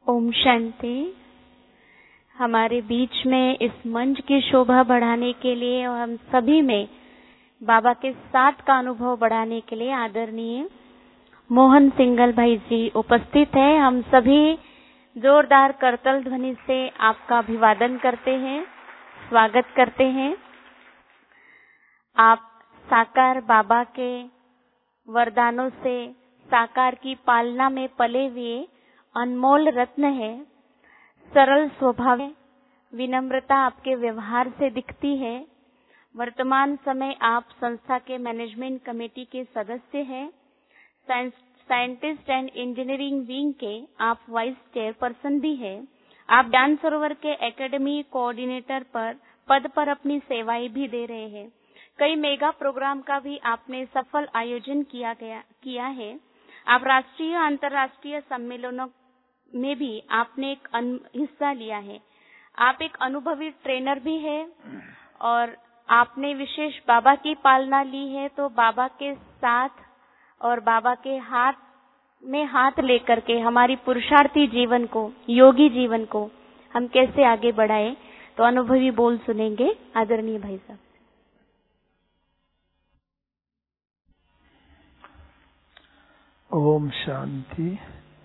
ओम शांति। हमारे बीच में इस मंच की शोभा बढ़ाने के लिए और हम सभी में बाबा के साथ का अनुभव बढ़ाने के लिए आदरणीय मोहन सिंगल भाई जी उपस्थित हैं। हम सभी जोरदार करतल ध्वनि से आपका अभिवादन करते हैं, स्वागत करते हैं। आप साकार बाबा के वरदानों से साकार की पालना में पले हुए अनमोल रत्न है। सरल स्वभाव, विनम्रता आपके व्यवहार से दिखती है। वर्तमान समय आप संस्था के मैनेजमेंट कमेटी के सदस्य हैं। साइंटिस्ट एंड इंजीनियरिंग विंग के आप वाइस चेयरपर्सन भी हैं। आप ज्ञान सरोवर के एकेडमी कोऑर्डिनेटर पद पर अपनी सेवाएं भी दे रहे हैं। कई मेगा प्रोग्राम का भी आपने सफल आयोजन किया है। आप राष्ट्रीय अंतर्राष्ट्रीय सम्मेलनों में भी आपने एक हिस्सा लिया है। आप एक अनुभवी ट्रेनर भी हैं और आपने विशेष बाबा की पालना ली है। तो बाबा के साथ और बाबा के हाथ में हाथ लेकर के हमारी पुरुषार्थी जीवन को, योगी जीवन को हम कैसे आगे बढ़ाएं, तो अनुभवी बोल सुनेंगे आदरणीय भाई साहब। ओम शांति।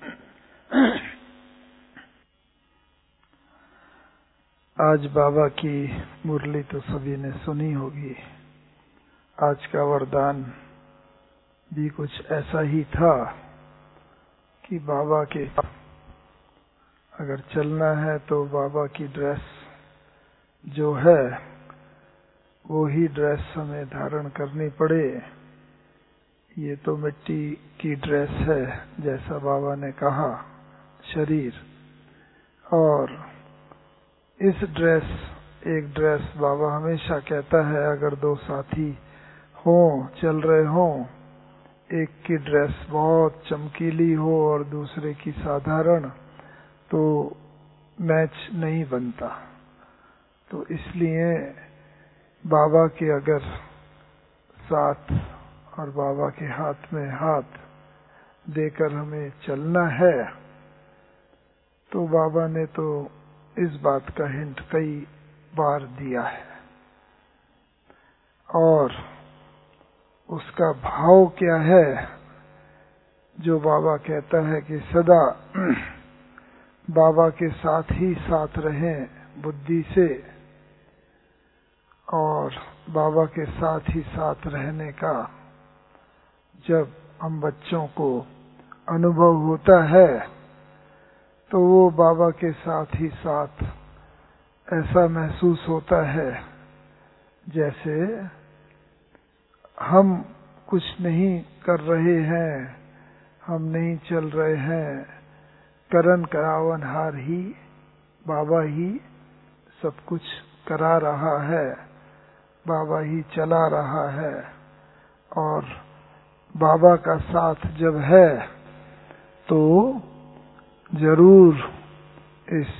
आज बाबा की मुरली तो सभी ने सुनी होगी। आज का वरदान भी कुछ ऐसा ही था कि बाबा के अगर चलना है तो बाबा की ड्रेस जो है वो ही ड्रेस हमें धारण करनी पड़े। ये तो मिट्टी की ड्रेस है, जैसा बाबा ने कहा, शरीर। और इस एक ड्रेस बाबा हमेशा कहता है, अगर दो साथी हों, चल रहे हों, एक की ड्रेस बहुत चमकीली हो और दूसरे की साधारण, तो मैच नहीं बनता। तो इसलिए बाबा के अगर साथ और बाबा के हाथ में हाथ देकर हमें चलना है, तो बाबा ने तो इस बात का हिंट कई बार दिया है। और उसका भाव क्या है जो बाबा कहता है कि सदा बाबा के साथ ही साथ रहें बुद्धि से। और बाबा के साथ ही साथ रहने का जब हम बच्चों को अनुभव होता है तो वो बाबा के साथ ही साथ ऐसा महसूस होता है जैसे हम कुछ नहीं कर रहे हैं, हम नहीं चल रहे हैं, करन करावनहार ही बाबा ही सब कुछ करा रहा है, बाबा ही चला रहा है। और बाबा का साथ जब है तो जरूर इस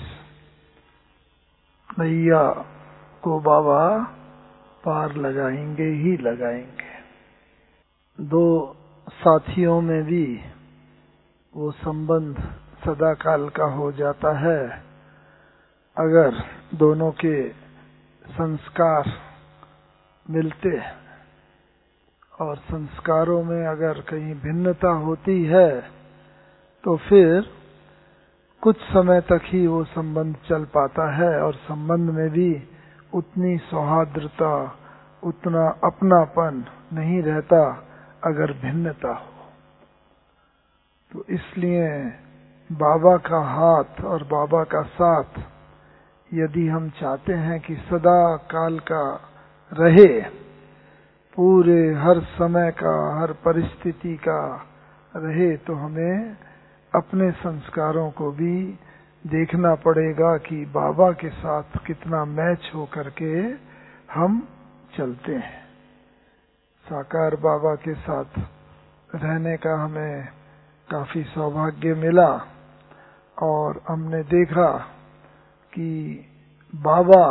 नैया को बाबा पार लगाएंगे ही लगाएंगे। दो साथियों में भी वो संबंध सदा काल का हो जाता है अगर दोनों के संस्कार मिलते हैं। और संस्कारों में अगर कहीं भिन्नता होती है तो फिर कुछ समय तक ही वो संबंध चल पाता है और संबंध में भी उतनी सौहार्द्रता, उतना अपनापन नहीं रहता अगर भिन्नता हो। तो इसलिए बाबा का हाथ और बाबा का साथ यदि हम चाहते हैं कि सदा काल का रहे, पूरे हर समय का, हर परिस्थिति का रहे, तो हमें अपने संस्कारों को भी देखना पड़ेगा कि बाबा के साथ कितना मैच हो करके हम चलते हैं। साकार बाबा के साथ रहने का हमें काफी सौभाग्य मिला और हमने देखा कि बाबा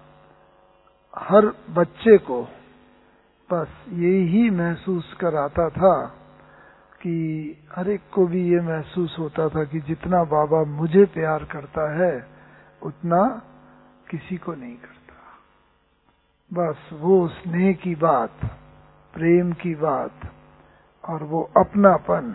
हर बच्चे को बस यही महसूस कराता था कि हर एक को भी ये महसूस होता था कि जितना बाबा मुझे प्यार करता है उतना किसी को नहीं करता। बस वो स्नेह की बात, प्रेम की बात और वो अपनापन,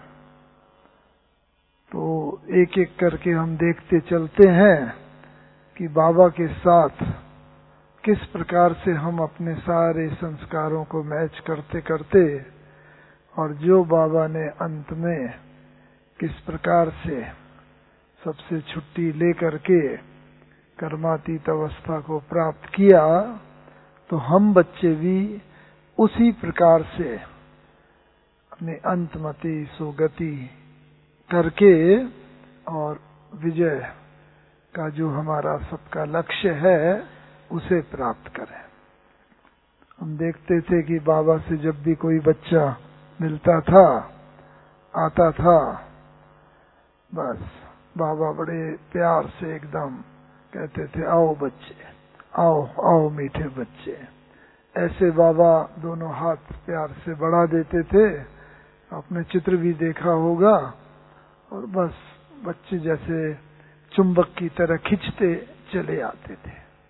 तो एक एक करके हम देखते चलते हैं कि बाबा के साथ किस प्रकार से हम अपने सारे संस्कारों को मैच करते करते, और जो बाबा ने अंत में किस प्रकार से सबसे छुट्टी लेकर के कर्मातीत अवस्था को प्राप्त किया, तो हम बच्चे भी उसी प्रकार से अपने अंतमति सुगति करके और विजय का जो हमारा सबका लक्ष्य है उसे प्राप्त करें। हम देखते थे कि बाबा से जब भी कोई बच्चा मिलता था, आता था, बस बाबा बड़े प्यार से एकदम कहते थे, आओ बच्चे, आओ आओ मीठे बच्चे। ऐसे बाबा दोनों हाथ प्यार से बढ़ा देते थे, आपने चित्र भी देखा होगा, और बस बच्चे जैसे चुंबक की तरह खींचते चले आते थे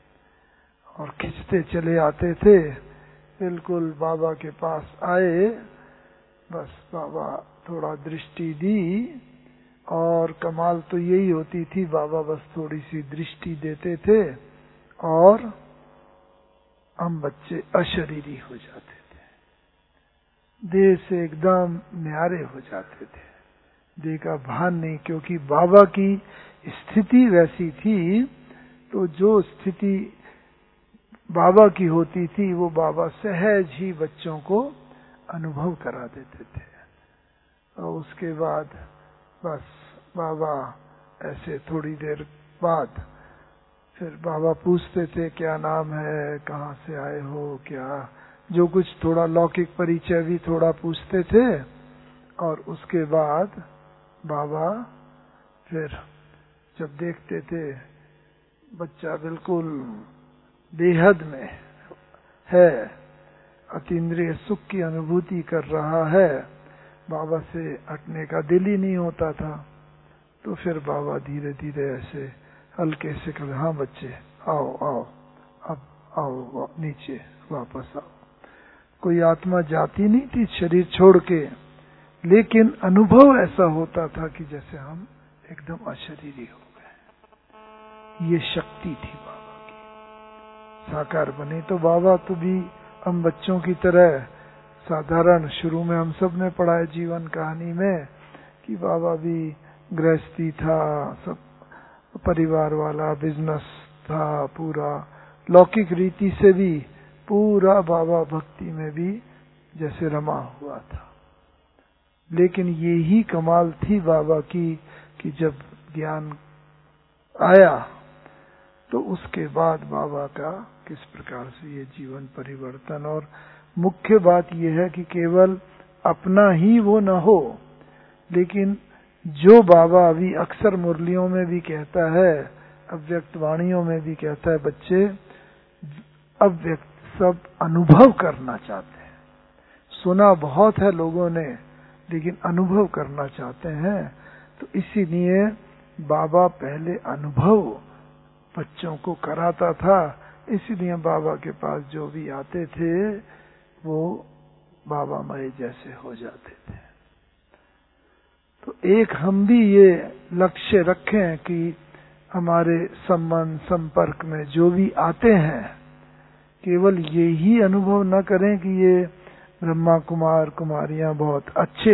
और खींचते चले आते थे। बिल्कुल बाबा के पास आए, बस बाबा थोड़ा दृष्टि दी, और कमाल तो यही होती थी, बाबा बस थोड़ी सी दृष्टि देते थे और हम बच्चे अशरीरी हो जाते थे, देह से एकदम न्यारे हो जाते थे, देह का भान नहीं, क्योंकि बाबा की स्थिति वैसी थी। तो जो स्थिति बाबा की होती थी वो बाबा सहज ही बच्चों को अनुभव करा देते थे। और उसके बाद बस बाबा ऐसे थोड़ी देर बाद फिर बाबा पूछते थे, क्या नाम है, कहाँ से आए हो, क्या, जो कुछ थोड़ा लौकिक परिचय भी थोड़ा पूछते थे। और उसके बाद बाबा फिर जब देखते थे बच्चा बिल्कुल बेहद में है, अतीन्द्रिय सुख की अनुभूति कर रहा है, बाबा से हटने का दिल ही नहीं होता था, तो फिर बाबा धीरे धीरे ऐसे हल्के से कहे, हाँ बच्चे आओ आओ, अब आओ नीचे वापस आओ। कोई आत्मा जाती नहीं थी शरीर छोड़ के, लेकिन अनुभव ऐसा होता था कि जैसे हम एकदम अशरीरी हो गए। ये शक्ति थी बाबा की। साकार बने तो बाबा तो भी हम बच्चों की तरह साधारण, शुरू में हम सब ने पढ़ा है जीवन कहानी में कि बाबा भी गृहस्थी था, सब परिवार वाला, बिजनेस था, पूरा लौकिक रीति से भी पूरा बाबा भक्ति में भी जैसे रमा हुआ था। लेकिन यही कमाल थी बाबा की कि जब ज्ञान आया तो उसके बाद बाबा का किस प्रकार से ये जीवन परिवर्तन। और मुख्य बात यह है कि केवल अपना ही वो न हो, लेकिन जो बाबा अभी अक्सर मुरलियों में भी कहता है, अव्यक्त वाणियों में भी कहता है, बच्चे अव्यक्त सब अनुभव करना चाहते हैं। सुना बहुत है लोगों ने, लेकिन अनुभव करना चाहते हैं। तो इसीलिए बाबा पहले अनुभव बच्चों को कराता था। इसीलिए बाबा के पास जो भी आते थे वो बाबा मय जैसे हो जाते थे। तो एक हम भी ये लक्ष्य रखें कि हमारे संबंध संपर्क में जो भी आते हैं, केवल ये ही अनुभव न करें कि ये ब्रह्मा कुमार कुमारियां बहुत अच्छे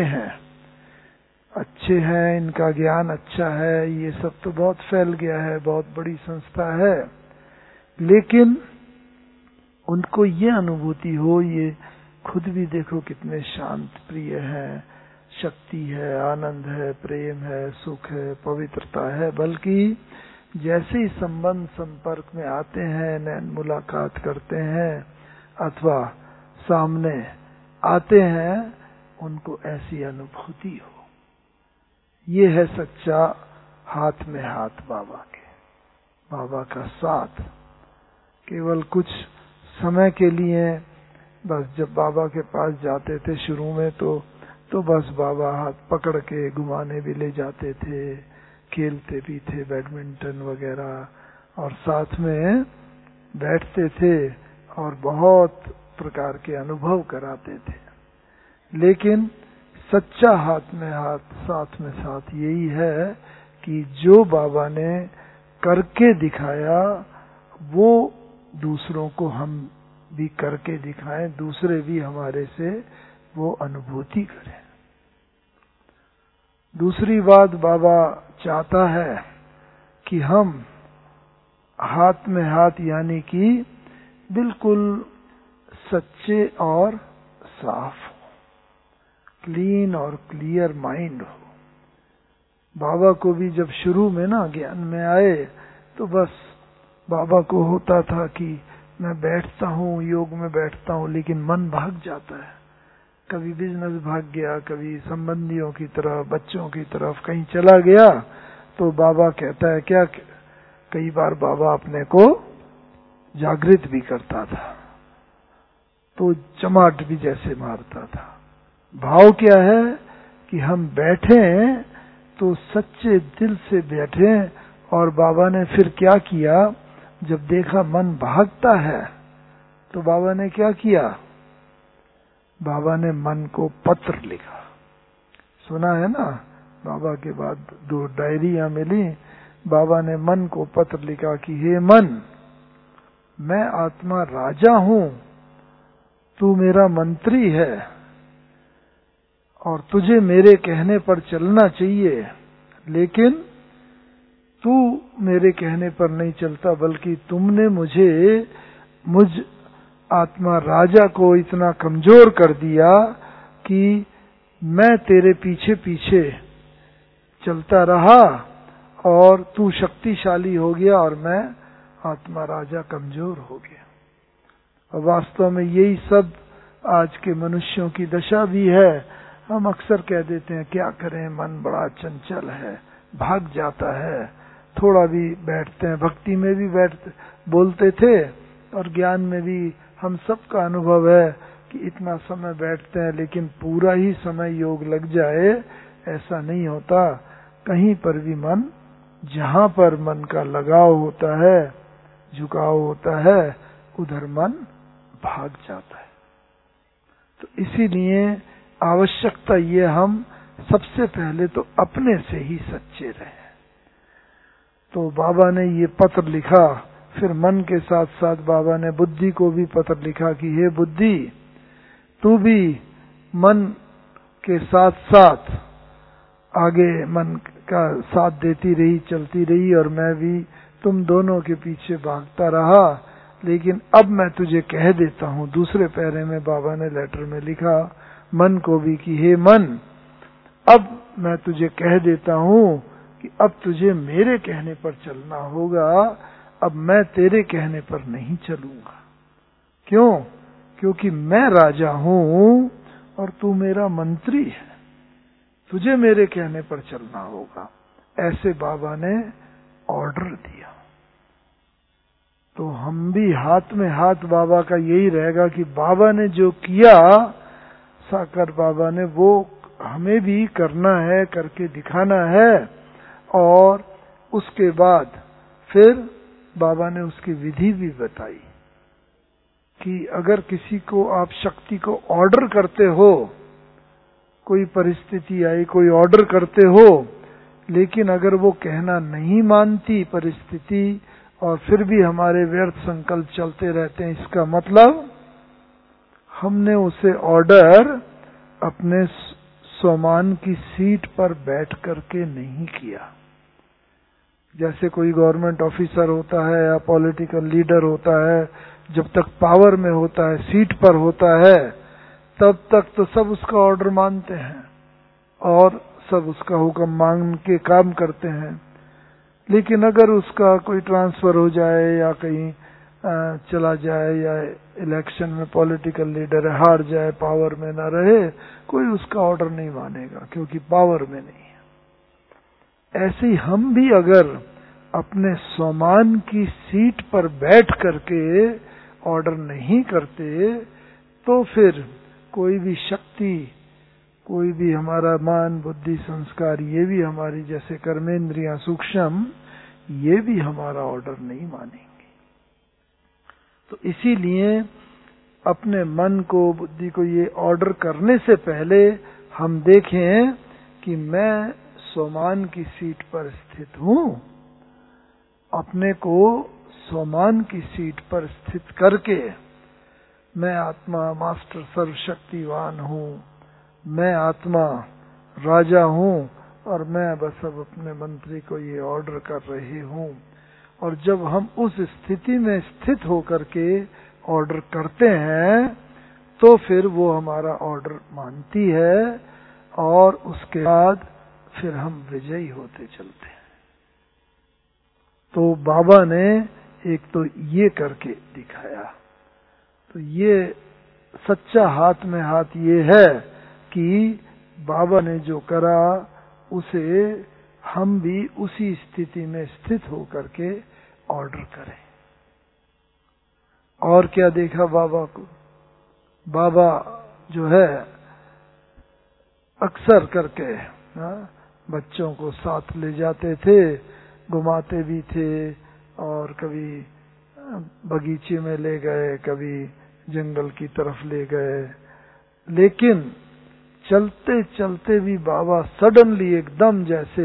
हैं, इनका ज्ञान अच्छा है, ये सब तो बहुत फैल गया है, बहुत बड़ी संस्था है, लेकिन उनको ये अनुभूति हो, ये खुद भी देखो कितने शांत प्रिय हैं, शक्ति है, आनंद है, प्रेम है, सुख है, पवित्रता है। बल्कि जैसे ही संबंध संपर्क में आते हैं, नैन मुलाकात करते हैं अथवा सामने आते हैं, उनको ऐसी अनुभूति हो। ये है सच्चा हाथ में हाथ बाबा के, बाबा का साथ। केवल कुछ समय के लिए बस जब बाबा के पास जाते थे शुरू में तो तो बस बाबा हाथ पकड़ के घुमाने भी ले जाते थे, खेलते भी थे बैडमिंटन वगैरह, और साथ में बैठते थे और बहुत प्रकार के अनुभव कराते थे। लेकिन सच्चा हाथ में हाथ साथ में साथ यही है कि जो बाबा ने करके दिखाया वो दूसरों को हम भी करके दिखाएं, दूसरे भी हमारे से वो अनुभूति करें। दूसरी बात, बाबा चाहता है कि हम हाथ में हाथ यानी कि बिल्कुल सच्चे और साफ हो, क्लीन और क्लियर माइंड हो। बाबा को भी जब शुरू में ना ज्ञान में आए तो बस बाबा को होता था कि मैं बैठता हूँ, योग में बैठता हूँ, लेकिन मन भाग जाता है। कभी बिजनेस भाग गया, कभी संबंधियों की तरफ, बच्चों की तरफ कहीं चला गया, तो बाबा कहता है क्या, कई बार बाबा अपने को जागृत भी करता था, तो चमाट भी जैसे मारता था। भाव क्या है कि हम बैठे तो सच्चे दिल से बैठे। और बाबा ने फिर क्या किया, जब देखा मन भागता है तो बाबा ने क्या किया, बाबा ने मन को पत्र लिखा। सुना है ना, बाबा के बाद 2 डायरियां मिली। बाबा ने मन को पत्र लिखा कि हे मन, मैं आत्मा राजा हूं, तू मेरा मंत्री है और तुझे मेरे कहने पर चलना चाहिए, लेकिन तू मेरे कहने पर नहीं चलता, बल्कि तुमने मुझ आत्मा राजा को इतना कमजोर कर दिया कि मैं तेरे पीछे पीछे चलता रहा और तू शक्तिशाली हो गया और मैं आत्मा राजा कमजोर हो गया। और वास्तव में यही सब आज के मनुष्यों की दशा भी है। हम अक्सर कह देते हैं क्या करें, मन बड़ा चंचल है, भाग जाता है। थोड़ा भी बैठते हैं, भक्ति में भी बोलते थे और ज्ञान में भी हम सबका अनुभव है कि इतना समय बैठते हैं, लेकिन पूरा ही समय योग लग जाए ऐसा नहीं होता। कहीं पर भी मन, जहां पर मन का लगाव होता है, झुकाव होता है, उधर मन भाग जाता है। तो इसीलिए आवश्यकता ये, हम सबसे पहले तो अपने से ही सच्चे रहें। तो बाबा ने ये पत्र लिखा, फिर मन के साथ साथ बाबा ने बुद्धि को भी पत्र लिखा कि हे बुद्धि, तू भी मन के साथ साथ आगे मन का साथ देती रही, चलती रही, और मैं भी तुम दोनों के पीछे भागता रहा। लेकिन अब मैं तुझे कह देता हूँ, दूसरे पैरे में बाबा ने लेटर में लिखा मन को भी कि हे मन, अब मैं तुझे कह देता हूँ कि अब तुझे मेरे कहने पर चलना होगा, अब मैं तेरे कहने पर नहीं चलूंगा। क्यों? क्योंकि मैं राजा हूं और तू मेरा मंत्री है, तुझे मेरे कहने पर चलना होगा। ऐसे बाबा ने ऑर्डर दिया। तो हम भी हाथ में हाथ बाबा का यही रहेगा कि बाबा ने जो किया, साकार बाबा ने, वो हमें भी करना है, करके दिखाना है। और उसके बाद फिर बाबा ने उसकी विधि भी बताई कि अगर किसी को आप शक्ति को ऑर्डर करते हो, कोई परिस्थिति आई, कोई ऑर्डर करते हो, लेकिन अगर वो कहना नहीं मानती परिस्थिति और फिर भी हमारे व्यर्थ संकल्प चलते रहते हैं, इसका मतलब हमने उसे ऑर्डर अपने स्वमान की सीट पर बैठ करके नहीं किया। जैसे कोई गवर्नमेंट ऑफिसर होता है या पॉलिटिकल लीडर होता है, जब तक पावर में होता है, सीट पर होता है, तब तक तो सब उसका ऑर्डर मानते हैं और सब उसका हुक्म मान के काम करते हैं। लेकिन अगर उसका कोई ट्रांसफर हो जाए या कहीं चला जाए या इलेक्शन में पॉलिटिकल लीडर हार जाए, पावर में ना रहे, कोई उसका ऑर्डर नहीं मानेगा क्योंकि पावर में नहीं है। ऐसे ही हम भी अगर अपने स्वमान की सीट पर बैठ करके ऑर्डर नहीं करते, तो फिर कोई भी शक्ति कोई भी हमारा मन, बुद्धि, संस्कार, ये भी हमारी जैसे कर्मेंद्रियां सूक्ष्म, ये भी हमारा ऑर्डर नहीं मानेंगे। तो इसीलिए अपने मन को, बुद्धि को ये ऑर्डर करने से पहले हम देखें कि मैं स्वमान की सीट पर स्थित हूं। अपने को स्वमान की सीट पर स्थित करके मैं आत्मा मास्टर सर्वशक्तिवान हूं, मैं आत्मा राजा हूं और मैं बस अब अपने मंत्री को ये ऑर्डर कर रही हूं। और जब हम उस स्थिति में स्थित होकर के ऑर्डर करते हैं तो फिर वो हमारा ऑर्डर मानती है और उसके बाद फिर हम विजयी होते चलते हैं। तो बाबा ने एक तो ये करके दिखाया। तो ये सच्चा हाथ में हाथ ये है कि बाबा ने जो करा उसे हम भी उसी स्थिति में स्थित होकर के ऑर्डर करें। और क्या देखा बाबा को? बाबा जो है अक्सर करके बच्चों को साथ ले जाते थे, घुमाते भी थे, और कभी बगीचे में ले गए, कभी जंगल की तरफ ले गए। लेकिन चलते चलते भी बाबा सडनली एकदम जैसे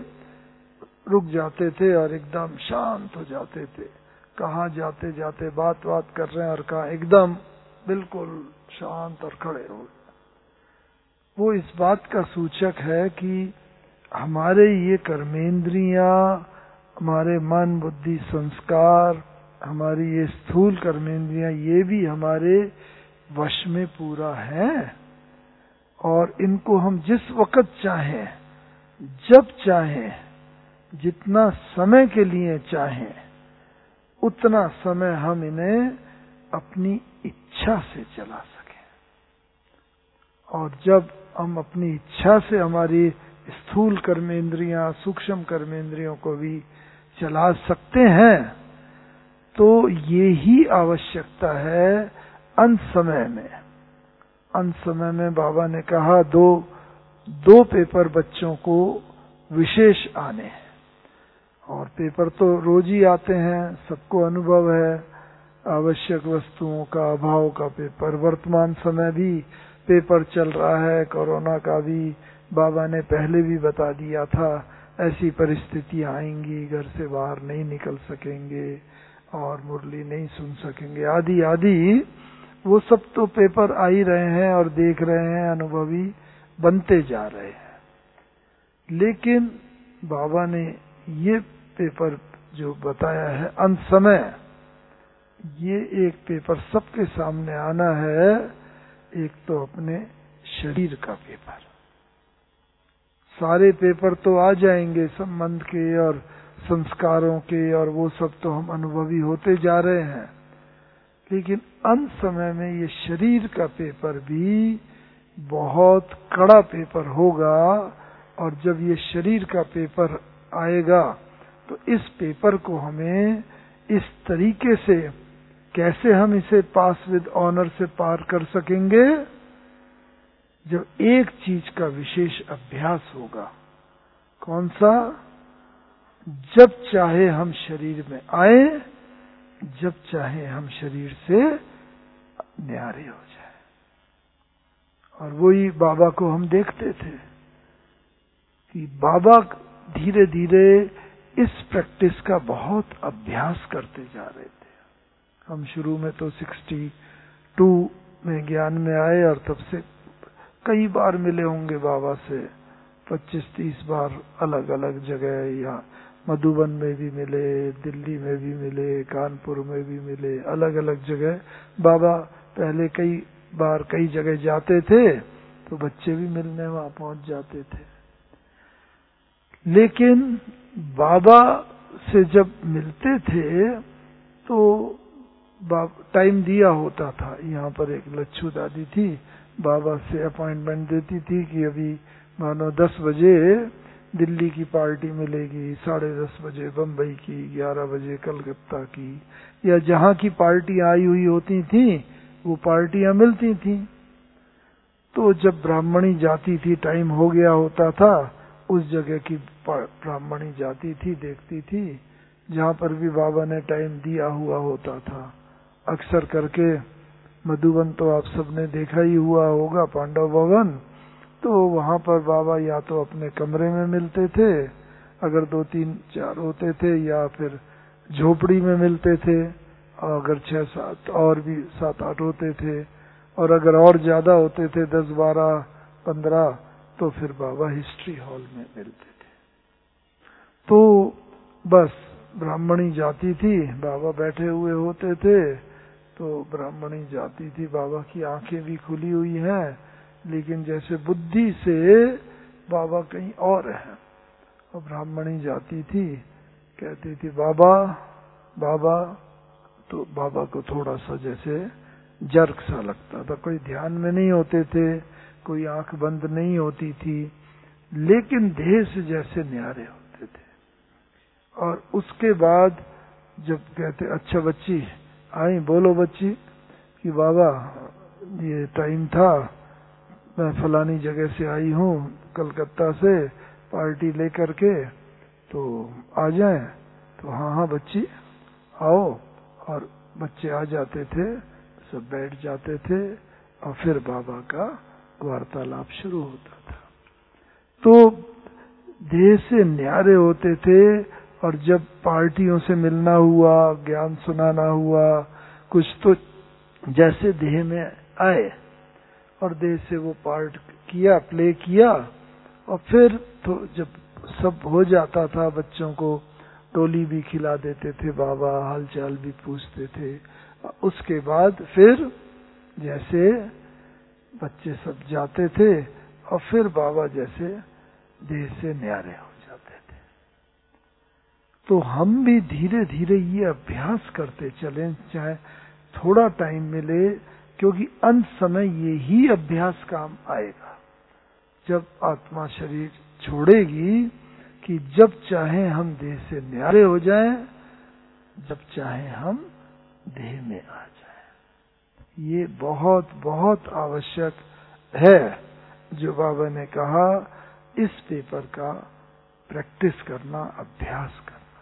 रुक जाते थे और एकदम शांत हो जाते थे। कहाँ जाते जाते बात कर रहे हैं और कहाँ एकदम बिल्कुल शांत और खड़े हो गए। वो इस बात का सूचक है कि हमारे ये कर्मेंद्रियां, हमारे मन, बुद्धि, संस्कार, हमारी ये स्थूल कर्मेंद्रियां, ये भी हमारे वश में पूरा है। और इनको हम जिस वक्त चाहें, जब चाहें, जितना समय के लिए चाहें, उतना समय हम इन्हें अपनी इच्छा से चला सकें। और जब हम अपनी इच्छा से हमारी स्थूल कर्मेंद्रियां, सूक्ष्म कर्मेंद्रियों को भी चला सकते हैं, तो ये ही आवश्यकता है अंत समय में। अंत समय में बाबा ने कहा दो पेपर बच्चों को विशेष आने, और पेपर तो रोज ही आते हैं, सबको अनुभव है। आवश्यक वस्तुओं का अभाव का पेपर, वर्तमान समय भी पेपर चल रहा है, कोरोना का भी बाबा ने पहले भी बता दिया था। ऐसी परिस्थितियां आएंगी, घर से बाहर नहीं निकल सकेंगे और मुरली नहीं सुन सकेंगे, आदि आदि। वो सब तो पेपर आ ही रहे हैं और देख रहे हैं, अनुभवी बनते जा रहे हैं। लेकिन बाबा ने ये पेपर जो बताया है अंत समय, ये एक पेपर सबके सामने आना है। एक तो अपने शरीर का पेपर, सारे पेपर तो आ जाएंगे संबंध के और संस्कारों के, और वो सब तो हम अनुभवी होते जा रहे हैं। लेकिन अंत समय में ये शरीर का पेपर भी बहुत कड़ा पेपर होगा। और जब ये शरीर का पेपर आएगा तो इस पेपर को हमें इस तरीके से, कैसे हम इसे पास विद ऑनर से पार कर सकेंगे, जब एक चीज का विशेष अभ्यास होगा। कौन सा? जब चाहे हम शरीर में आए, जब चाहे हम शरीर से न्यारे हो जाए। और वही बाबा को हम देखते थे कि बाबा धीरे धीरे इस प्रैक्टिस का बहुत अभ्यास करते जा रहे थे। हम शुरू में तो 62 में ज्ञान में आए और तब से कई बार मिले होंगे बाबा से, 25-30 बार अलग अलग जगह। यहाँ मधुबन में भी मिले, दिल्ली में भी मिले, कानपुर में भी मिले, अलग अलग जगह। बाबा पहले कई बार कई जगह जाते थे तो बच्चे भी मिलने वहां पहुंच जाते थे। लेकिन बाबा से जब मिलते थे तो टाइम दिया होता था। यहाँ पर एक लच्छू दादी थी, बाबा से अपॉइंटमेंट देती थी कि अभी मानो 10 बजे दिल्ली की पार्टी मिलेगी, 10:30 बजे बम्बई की, 11 बजे कलकत्ता की, या जहाँ की पार्टी आई हुई होती थी वो पार्टियां मिलती थी। तो जब ब्राह्मणी जाती थी, टाइम हो गया होता था, उस जगह की ब्राह्मणी जाती थी, देखती थी, जहाँ पर भी बाबा ने टाइम दिया हुआ होता था। अक्सर करके मधुबन तो आप सबने देखा ही हुआ होगा, पांडव भवन, तो वहाँ पर बाबा या तो अपने कमरे में मिलते थे, अगर 2, 3, 4 होते थे, या फिर झोपड़ी में मिलते थे, अगर 6, 7 और भी 7, 8 होते थे, और अगर और ज्यादा होते थे 10, 12, 15, तो फिर बाबा हिस्ट्री हॉल में मिलते थे। तो बस ब्राह्मणी जाती थी, बाबा बैठे हुए होते थे, तो ब्राह्मणी जाती थी, बाबा की आंखें भी खुली हुई हैं, लेकिन जैसे बुद्धि से बाबा कहीं और है। और ब्राह्मणी जाती थी, कहती थी बाबा बाबा, तो बाबा को थोड़ा सा जैसे जर्क सा लगता था। कोई ध्यान में नहीं होते थे, कोई आंख बंद नहीं होती थी, लेकिन देह से जैसे न्यारे होते थे। और उसके बाद जब कहते अच्छा बच्ची आई, बोलो बच्ची, कि बाबा ये टाइम था, मैं फलानी जगह से आई हूँ कलकत्ता से पार्टी लेकर के, तो आ जाएं। तो हाँ हाँ बच्ची आओ, और बच्चे आ जाते थे, सब बैठ जाते थे, और फिर बाबा का वार्तालाप शुरू होता था। तो देह से न्यारे होते थे, और जब पार्टियों से मिलना हुआ, ज्ञान सुनाना हुआ, कुछ तो जैसे देह में आए और देह से वो पार्ट किया, प्ले किया, और फिर तो जब सब हो जाता था, बच्चों को टोली भी खिला देते थे बाबा, हालचाल भी पूछते थे। उसके बाद फिर जैसे बच्चे सब जाते थे, और फिर बाबा जैसे देह से न्यारे हो जाते थे। तो हम भी धीरे धीरे ये अभ्यास करते चलें, चाहे थोड़ा टाइम मिले, क्योंकि अंत समय ये ही अभ्यास काम आएगा। जब आत्मा शरीर छोड़ेगी, कि जब चाहे हम देह से न्यारे हो जाएं, जब चाहे हम देह में आ जाएं। ये बहुत बहुत आवश्यक है, जो बाबा ने कहा, इस पेपर का प्रैक्टिस करना, अभ्यास करना।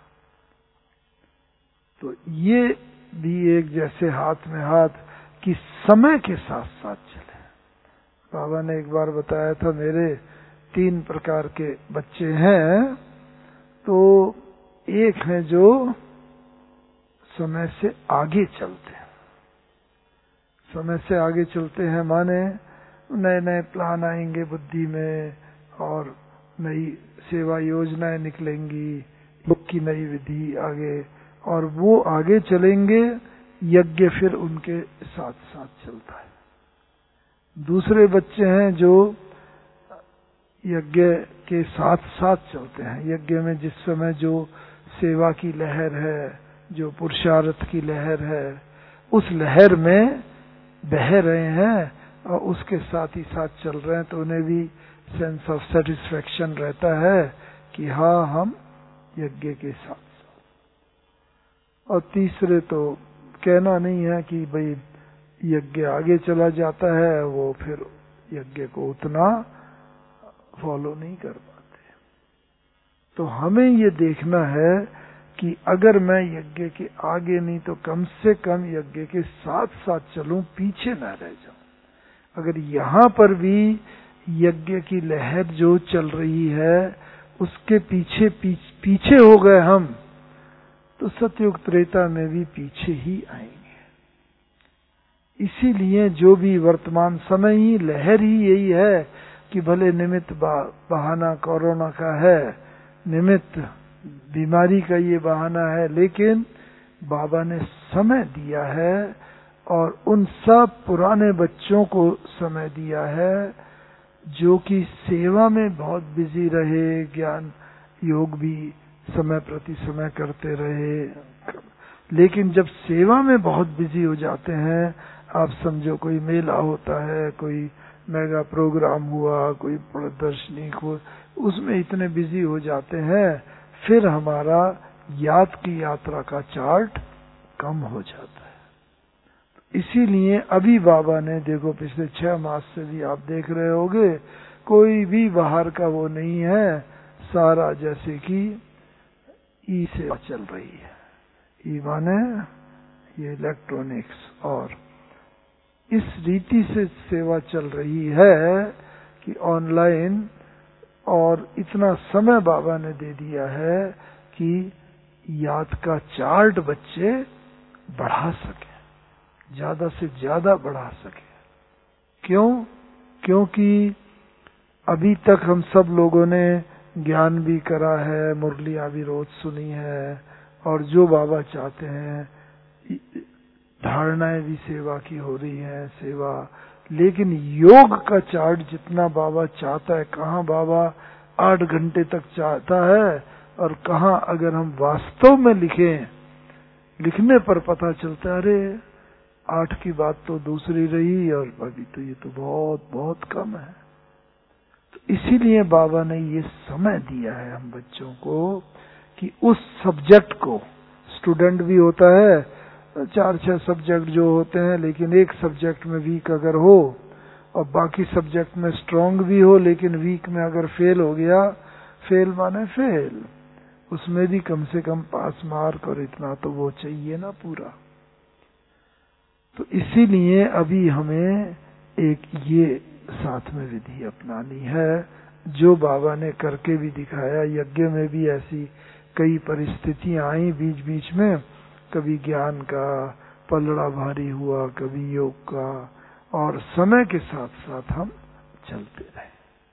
तो ये भी एक जैसे हाथ में हाथ कि समय के साथ साथ चले। बाबा ने एक बार बताया था, मेरे 3 प्रकार के बच्चे हैं, तो एक है जो समय से आगे चलते हैं। समय से आगे चलते हैं माने नए नए प्लान आएंगे बुद्धि में, और नई सेवा योजनाएं निकलेंगी, योग की नई विधि आगे, और वो आगे चलेंगे, यज्ञ फिर उनके साथ साथ चलता है। दूसरे बच्चे हैं जो यज्ञ के साथ साथ चलते हैं। यज्ञ में जिस समय जो सेवा की लहर है, जो पुरुषार्थ की लहर है, उस लहर में बह रहे हैं, और उसके साथ ही साथ चल रहे हैं, तो उन्हें भी सेंस ऑफ सेटिस्फेक्शन रहता है कि हाँ, हम यज्ञ के साथ साथ। और तीसरे तो कहना नहीं है कि भाई यज्ञ आगे चला जाता है, वो फिर यज्ञ को उतना फॉलो नहीं कर पाते। तो हमें ये देखना है कि अगर मैं यज्ञ के आगे नहीं तो कम से कम यज्ञ के साथ साथ चलूं, पीछे न रह जाऊं। अगर यहाँ पर भी यज्ञ की लहर जो चल रही है उसके पीछे हो गए हम, तो सतयुग त्रेता में भी पीछे ही आएंगे। इसीलिए जो भी वर्तमान समय ही लहर ही यही है कि भले निमित्त बहाना कोरोना का है, निमित्त बीमारी का ये बहाना है, लेकिन बाबा ने समय दिया है, और उन सब पुराने बच्चों को समय दिया है जो कि सेवा में बहुत बिजी रहे, ज्ञान योग भी समय प्रति समय करते रहे, लेकिन जब सेवा में बहुत बिजी हो जाते हैं, आप समझो कोई मेला होता है, कोई मेगा प्रोग्राम हुआ, कोई प्रदर्शनी को, उसमें इतने बिजी हो जाते हैं, फिर हमारा याद की यात्रा का चार्ट कम हो जाता है। इसीलिए अभी बाबा ने देखो पिछले 6 मास से भी आप देख रहे होगे, कोई भी बाहर का वो नहीं है, सारा जैसे कि ई सेवा चल रही है। ई माने ये इलेक्ट्रॉनिक्स, और इस रीति से सेवा चल रही है कि ऑनलाइन, और इतना समय बाबा ने दे दिया है कि याद का चार्ट बच्चे बढ़ा सके, ज्यादा से ज्यादा बढ़ा सके। क्यों? क्योंकि अभी तक हम सब लोगों ने ज्ञान भी करा है, मुरलियां भी रोज सुनी है, और जो बाबा चाहते हैं धारणाएं भी सेवा की हो रही है, सेवा। लेकिन योग का चार्ट जितना बाबा चाहता है, कहाँ बाबा 8 घंटे तक चाहता है, और कहाँ अगर हम वास्तव में लिखें, लिखने पर पता चलता है अरे 8 की बात तो दूसरी रही, और अभी तो ये तो बहुत बहुत कम है। तो इसीलिए बाबा ने ये समय दिया है हम बच्चों को कि उस सब्जेक्ट को, स्टूडेंट भी होता है 4-6 सब्जेक्ट जो होते हैं, लेकिन एक सब्जेक्ट में वीक अगर हो और बाकी सब्जेक्ट में स्ट्रांग भी हो, लेकिन वीक में अगर फेल हो गया, फेल माने फेल, उसमें भी कम से कम पास मार्क और इतना तो वो चाहिए ना पूरा। तो इसीलिए अभी हमें एक ये साथ में विधि अपनानी है, जो बाबा ने करके भी दिखाया। यज्ञ में भी ऐसी कई परिस्थितियां आई बीच बीच में, कभी ज्ञान का पलड़ा भारी हुआ, कभी योग का, और समय के साथ साथ हम चलते रहे।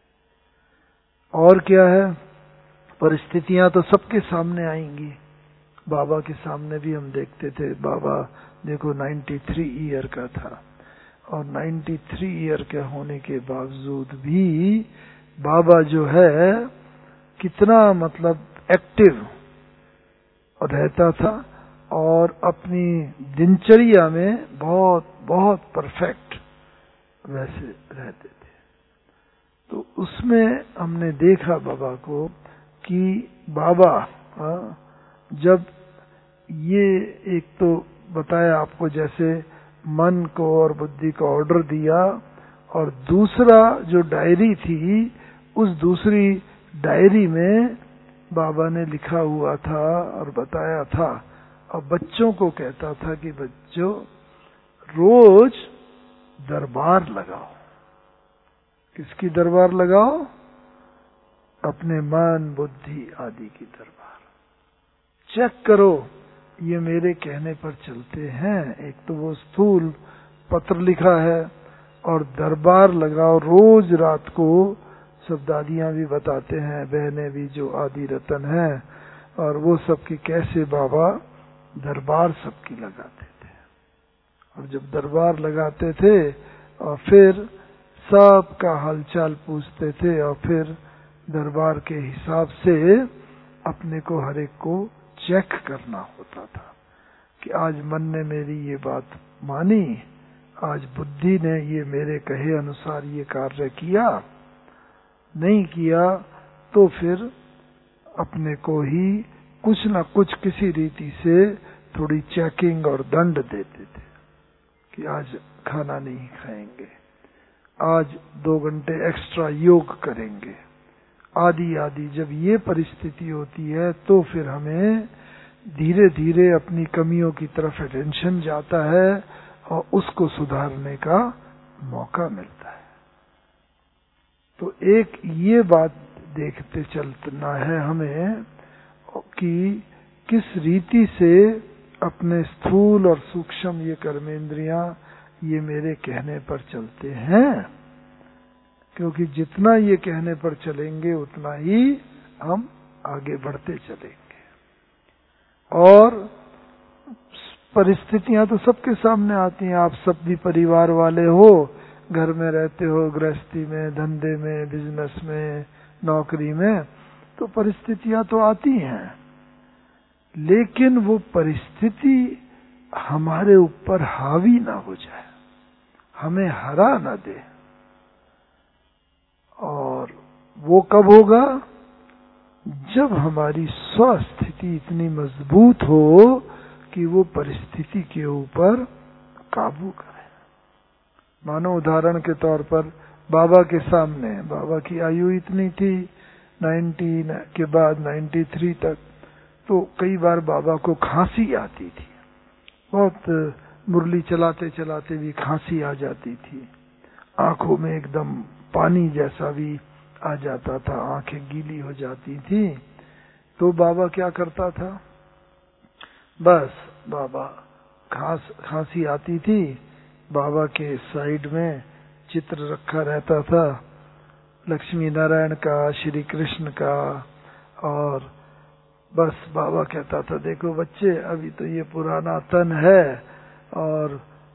और क्या है, परिस्थितियां तो सबके सामने आएंगी, बाबा के सामने भी हम देखते थे। बाबा देखो 93 ईयर का था, और 93 ईयर के होने के बावजूद भी बाबा जो है कितना मतलब एक्टिव रहता था, और अपनी दिनचर्या में बहुत बहुत परफेक्ट वैसे रहते थे। तो उसमें हमने देखा बाबा को कि बाबा जब ये एक तो बताया आपको, जैसे मन को और बुद्धि को ऑर्डर दिया, और दूसरा जो डायरी थी, उस दूसरी डायरी में बाबा ने लिखा हुआ था और बताया था, और बच्चों को कहता था कि बच्चों रोज दरबार लगाओ। किसकी दरबार लगाओ? अपने मन बुद्धि आदि की दरबार। चेक करो ये मेरे कहने पर चलते हैं। एक तो वो स्थूल पत्र लिखा है, और दरबार लगाओ रोज रात को। सब दादियां भी बताते हैं, बहनें भी जो आदि रतन हैं, और वो सबकी कैसे बाबा दरबार सबकी लगाते थे। और जब दरबार लगाते थे और फिर सबका हालचाल पूछते थे, और फिर दरबार के हिसाब से अपने को हर एक को चेक करना होता था कि आज मन ने मेरी ये बात मानी, आज बुद्धि ने ये मेरे कहे अनुसार ये कार्य किया, नहीं किया तो फिर अपने को ही कुछ न कुछ किसी रीति से थोड़ी चेकिंग और दंड देते थे कि आज खाना नहीं खाएंगे, आज 2 घंटे एक्स्ट्रा योग करेंगे, आदि आदि। जब ये परिस्थिति होती है तो फिर हमें धीरे धीरे अपनी कमियों की तरफ अटेंशन जाता है, और उसको सुधारने का मौका मिलता है। तो एक ये बात देखते चलना है हमें कि किस रीति से अपने स्थूल और सूक्ष्म ये कर्मेंद्रियां ये मेरे कहने पर चलते हैं, क्योंकि जितना ये कहने पर चलेंगे उतना ही हम आगे बढ़ते चलेंगे। और परिस्थितियां तो सबके सामने आती हैं। आप सब भी परिवार वाले हो, घर में रहते हो, गृहस्थी में, धंधे में, बिजनेस में, नौकरी में, तो परिस्थितियां तो आती हैं, लेकिन वो परिस्थिति हमारे ऊपर हावी ना हो जाए, हमें हरा ना दे। और वो कब होगा? जब हमारी स्वस्थिति इतनी मजबूत हो कि वो परिस्थिति के ऊपर काबू करें। मानो उदाहरण के तौर पर बाबा के सामने, बाबा की आयु इतनी थी 90 के बाद 93 तक, तो कई बार बाबा को खांसी आती थी, बहुत मुरली चलाते चलाते भी खांसी आ जाती थी, आंखों में एकदम पानी जैसा भी आ जाता था, आंखें गीली हो जाती थी। तो बाबा क्या करता था, बस बाबा खांसी आती थी, बाबा के साइड में चित्र रखा रहता था लक्ष्मी नारायण का, श्री कृष्ण का, और बस बाबा कहता था देखो बच्चे, अभी तो ये पुराना तन है और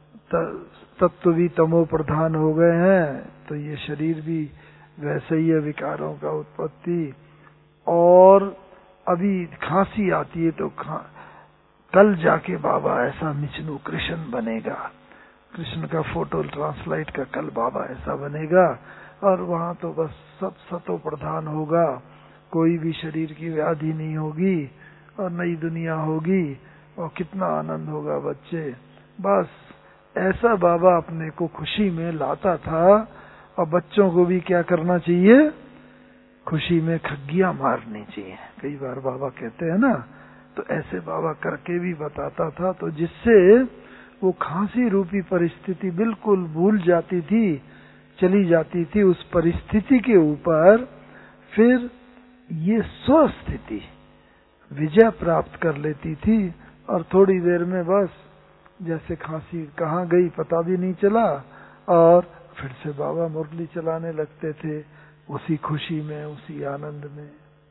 तत्व भी तमो प्रधान हो गए हैं, तो ये शरीर भी वैसे ही है, विकारों का उत्पत्ति, और अभी खांसी आती है तो कल जाके बाबा ऐसा विष्णु कृष्ण बनेगा, कृष्ण का फोटो ट्रांसलाइट का कल बाबा ऐसा बनेगा, और वहां तो बस सब सतो प्रधान होगा, कोई भी शरीर की व्याधि नहीं होगी और नई दुनिया होगी और कितना आनंद होगा बच्चे। बस ऐसा बाबा अपने को खुशी में लाता था। और बच्चों को भी क्या करना चाहिए, खुशी में खग्गियां मारनी चाहिए, कई बार बाबा कहते हैं ना, तो ऐसे बाबा करके भी बताता था, तो जिससे वो खांसी रूपी परिस्थिति बिल्कुल भूल जाती थी, चली जाती थी। उस परिस्थिति के ऊपर फिर ये स्वस्थिति विजय प्राप्त कर लेती थी, और थोड़ी देर में बस जैसे खांसी कहाँ गई पता भी नहीं चला, और फिर से बाबा मुरली चलाने लगते थे उसी खुशी में, उसी आनंद में।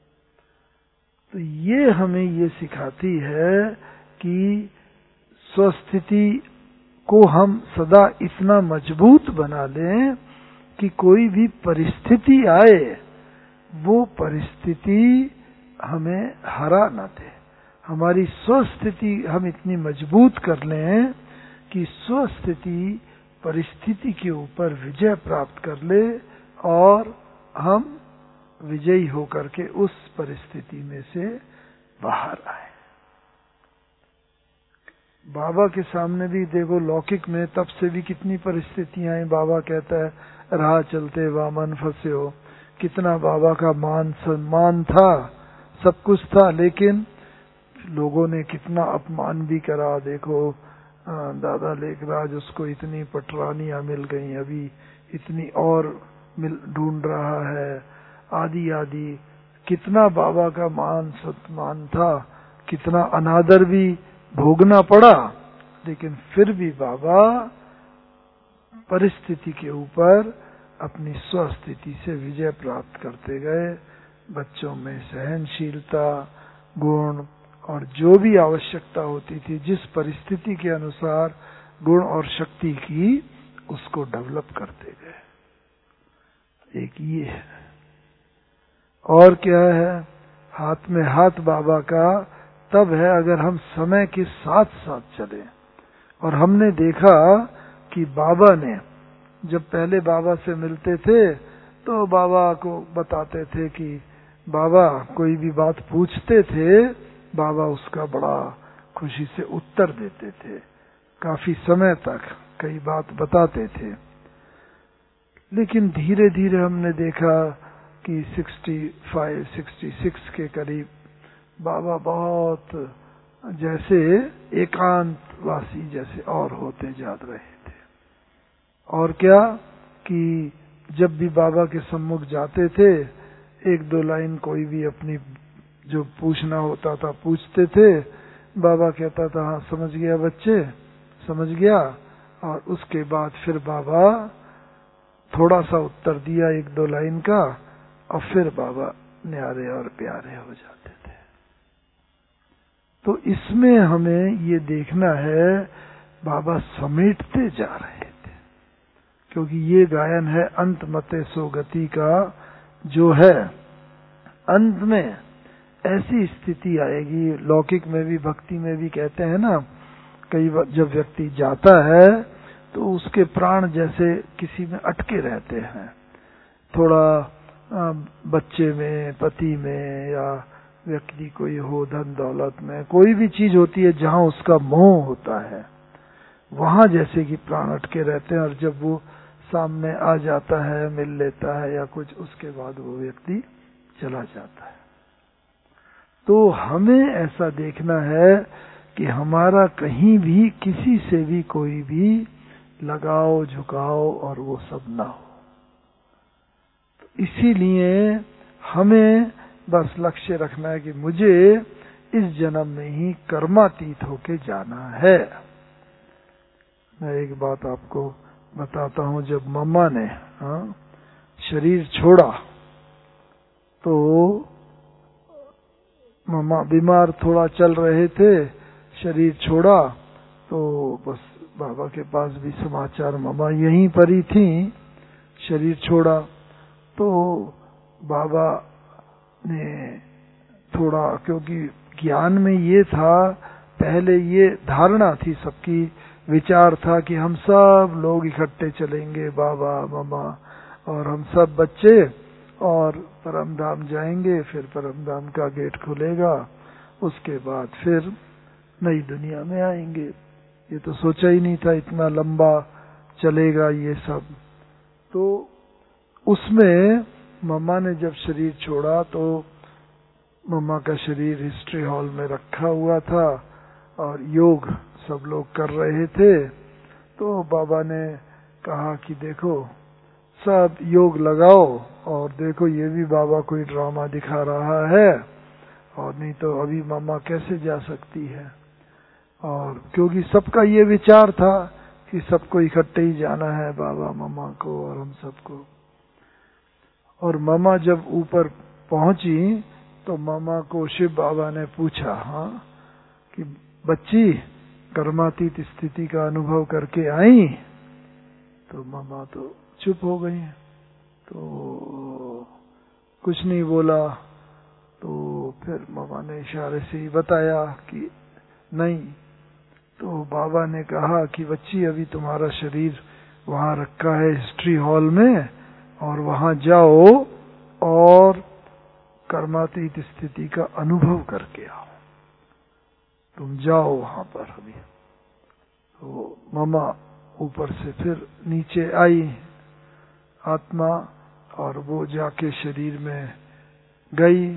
तो ये हमें ये सिखाती है कि स्वस्थिति को हम सदा इतना मजबूत बना लें कि कोई भी परिस्थिति आए वो परिस्थिति हमें हरा न दे। हमारी स्वस्थिति हम इतनी मजबूत कर लें कि स्वस्थिति परिस्थिति के ऊपर विजय प्राप्त कर ले और हम विजयी होकर के उस परिस्थिति में से बाहर आए। बाबा के सामने भी देखो, लौकिक में तब से भी कितनी परिस्थितियां हैं। बाबा कहता है राह चलते वामन फंसे हो, कितना बाबा का मान सम्मान था, सब कुछ था, लेकिन लोगों ने कितना अपमान भी करा। देखो दादा लेखराज, उसको इतनी पटरानियां मिल गई, अभी इतनी और ढूंढ रहा है, आदि आदि। कितना बाबा का मान सम्मान था, कितना अनादर भी भोगना पड़ा, लेकिन फिर भी बाबा परिस्थिति के ऊपर अपनी स्वस्थिति से विजय प्राप्त करते गए। बच्चों में सहनशीलता गुण और जो भी आवश्यकता होती थी, जिस परिस्थिति के अनुसार गुण और शक्ति की, उसको डेवलप करते गए। एक ये है। और क्या है, हाथ में हाथ बाबा का तब है अगर हम समय के साथ साथ चले। और हमने देखा कि बाबा ने जब पहले बाबा से मिलते थे तो बाबा को बताते थे कि बाबा कोई भी बात पूछते थे, बाबा उसका बड़ा खुशी से उत्तर देते थे, काफी समय तक कई बात बताते थे। लेकिन धीरे धीरे हमने देखा कि 65-66 के करीब बाबा बहुत जैसे एकांतवासी जैसे और होते जा रहे थे। और क्या कि जब भी बाबा के सम्मुख जाते थे, एक दो लाइन कोई भी अपनी जो पूछना होता था पूछते थे, बाबा कहता था हाँ समझ गया बच्चे, समझ गया। और उसके बाद फिर बाबा थोड़ा सा उत्तर दिया एक दो लाइन का, और फिर बाबा न्यारे और प्यारे हो जाते थे। तो इसमें हमें ये देखना है बाबा समेटते जा रहे थे, क्योंकि ये गायन है अंत मते सो गति का, जो है अंत में ऐसी स्थिति आएगी। लौकिक में भी भक्ति में भी कहते हैं ना, कई बार जब व्यक्ति जाता है तो उसके प्राण जैसे किसी में अटके रहते हैं, थोड़ा बच्चे में, पति में, या व्यक्ति कोई हो धन दौलत में, कोई भी चीज होती है जहां उसका मोह होता है, वहां जैसे कि प्राण अटके रहते हैं, और जब वो सामने आ जाता है, मिल लेता है या कुछ, उसके बाद वो व्यक्ति चला जाता है। तो हमें ऐसा देखना है कि हमारा कहीं भी किसी से भी कोई भी लगाव झुकाव और वो सब ना हो। तो इसीलिए हमें बस लक्ष्य रखना है कि मुझे इस जन्म में ही कर्मातीत होके जाना है। मैं एक बात आपको बताता हूं, जब मम्मा ने शरीर छोड़ा तो मम्मा बीमार थोड़ा चल रहे थे, शरीर छोड़ा तो बस बाबा के पास भी समाचार, मम्मा यहीं पर ही थी, शरीर छोड़ा तो बाबा ने थोड़ा, क्योंकि ज्ञान में ये था, पहले ये धारणा थी सबकी, विचार था कि हम सब लोग इकट्ठे चलेंगे, बाबा मम्मा और हम सब बच्चे, और परम धाम जाएंगे, फिर परम धाम का गेट खुलेगा, उसके बाद फिर नई दुनिया में आएंगे। ये तो सोचा ही नहीं था इतना लंबा चलेगा ये सब। तो उसमें मम्मा ने जब शरीर छोड़ा तो मम्मा का शरीर हिस्ट्री हॉल में रखा हुआ था और योग सब लोग कर रहे थे। तो बाबा ने कहा कि देखो सब योग लगाओ, और देखो ये भी बाबा कोई ड्रामा दिखा रहा है, और नहीं तो अभी मम्मा कैसे जा सकती है। और क्योंकि सबका ये विचार था कि सबको इकट्ठे ही जाना है, बाबा मम्मा को और हम सबको। और मम्मा जब ऊपर पहुंची तो मम्मा को शिव बाबा ने पूछा, हाँ कि बच्ची कर्मातीत स्थिति का अनुभव करके आई? तो मम्मा तो चुप हो गई, तो कुछ नहीं बोला। तो फिर मम्मा ने इशारे से ही बताया कि नहीं। तो बाबा ने कहा कि बच्ची अभी तुम्हारा शरीर वहां रखा है हिस्ट्री हॉल में, और वहां जाओ और कर्मातीत स्थिति का अनुभव करके आओ, तुम जाओ वहां पर अभी। तो मम्मा ऊपर से फिर नीचे आई आत्मा, और वो जाके शरीर में गई।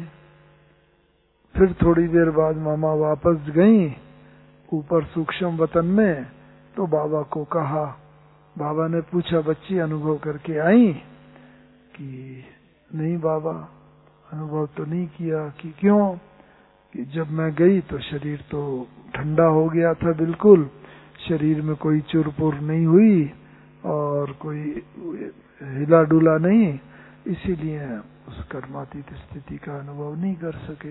फिर थोड़ी देर बाद मामा वापस गई ऊपर सूक्ष्म वतन में। तो बाबा को कहा, बाबा ने पूछा बच्ची अनुभव करके आई? कि नहीं बाबा, अनुभव तो नहीं किया। कि क्यों? कि जब मैं गई तो शरीर तो ठंडा हो गया था बिल्कुल, शरीर में कोई चुरपुर नहीं हुई और कोई हिला डुला नहीं, इसीलिए उस कर्मातीत स्थिति का अनुभव नहीं कर सके।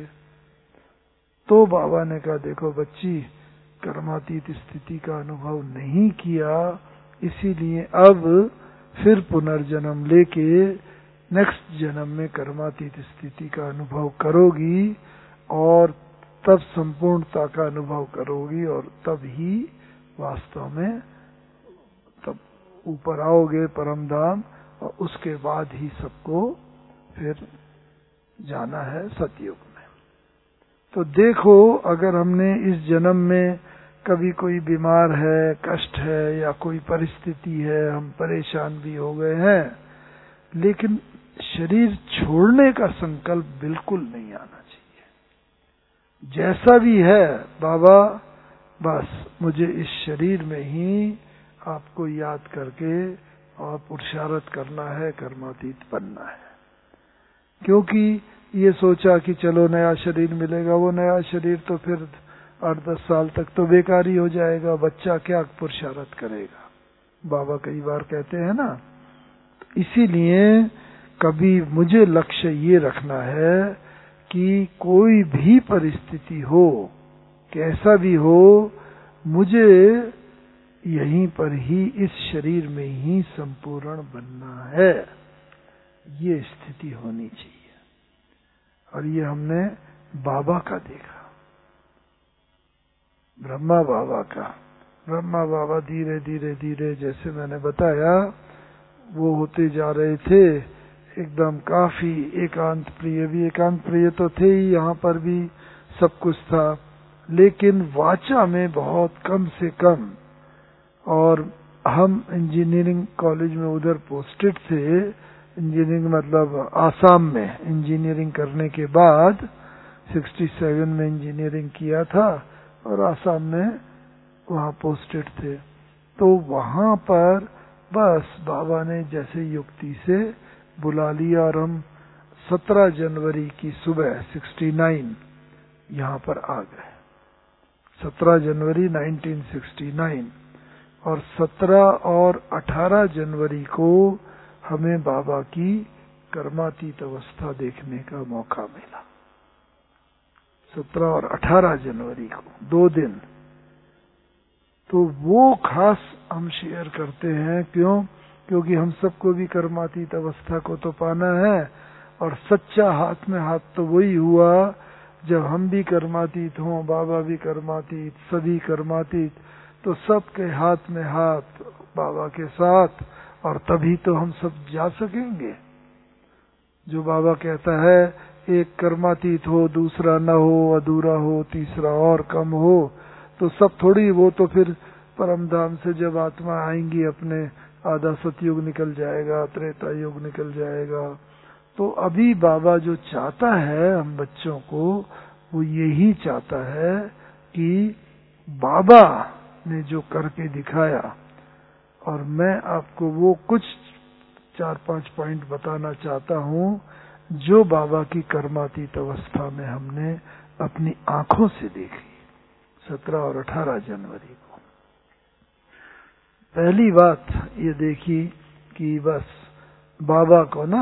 तो बाबा ने कहा देखो बच्ची, कर्मातीत स्थिति का अनुभव नहीं किया, इसीलिए अब फिर पुनर्जन्म लेके नेक्स्ट जन्म में कर्मातीत स्थिति का अनुभव करोगी, और तब संपूर्णता का अनुभव करोगी, और तब ही वास्तव में तब ऊपर आओगे परम धाम, और उसके बाद ही सबको फिर जाना है सतयुग में। तो देखो, अगर हमने इस जन्म में कभी कोई बीमार है, कष्ट है या कोई परिस्थिति है, हम परेशान भी हो गए हैं, लेकिन शरीर छोड़ने का संकल्प बिल्कुल नहीं आना चाहिए। जैसा भी है बाबा, बस मुझे इस शरीर में ही आपको याद करके और पुरुषार्थ करना है, कर्मातीत बनना है। क्योंकि ये सोचा कि चलो नया शरीर मिलेगा, वो नया शरीर तो फिर 8-10 साल तक तो बेकार ही हो जाएगा, बच्चा क्या पुरुषार्थ करेगा, बाबा कई बार कहते हैं ना। इसीलिए कभी मुझे लक्ष्य ये रखना है कि कोई भी परिस्थिति हो, कैसा भी हो, मुझे यहीं पर ही इस शरीर में ही संपूर्ण बनना है, ये स्थिति होनी चाहिए। और ये हमने बाबा का देखा, ब्रह्मा बाबा का। ब्रह्मा बाबा धीरे धीरे धीरे, जैसे मैंने बताया, वो होते जा रहे थे एकदम काफी एकांत प्रिय। भी एकांत प्रिय तो थे ही, यहाँ पर भी सब कुछ था, लेकिन वाचा में बहुत कम से कम और हम इंजीनियरिंग कॉलेज में उधर पोस्टेड थे। इंजीनियरिंग मतलब आसाम में इंजीनियरिंग करने के बाद 67 में इंजीनियरिंग किया था और आसाम में वहाँ पोस्टेड थे। तो वहाँ पर बस बाबा ने जैसे युक्ति से बुला लिया और हम 17 जनवरी की सुबह 69 यहाँ पर आ गए। 17 जनवरी 1969 और 17 और 18 जनवरी को हमें बाबा की कर्मातीत अवस्था देखने का मौका मिला। 17 और 18 जनवरी को 2 दिन। तो वो खास हम शेयर करते हैं। क्यों? क्योंकि हम सबको भी कर्मातीत अवस्था को तो पाना है और सच्चा हाथ में हाथ तो वही हुआ जब हम भी कर्मातीत हों, बाबा भी कर्मातीत, सभी कर्मातीत, तो सबके हाथ में हाथ बाबा के साथ, और तभी तो हम सब जा सकेंगे। जो बाबा कहता है एक कर्मातीत हो, दूसरा न हो, अधूरा हो, तीसरा और कम हो, तो सब थोड़ी, वो तो फिर परम धाम से जब आत्मा आएंगी अपने आधा सतयुग निकल जाएगा, त्रेता युग निकल जाएगा। तो अभी बाबा जो चाहता है हम बच्चों को, वो यही चाहता है कि बाबा ने जो करके दिखाया, और मैं आपको वो कुछ 4-5 पॉइंट बताना चाहता हूँ जो बाबा की कर्मातीत अवस्था में हमने अपनी आंखों से देखी 17 और 18 जनवरी को। पहली बात ये देखी कि बस बाबा को ना,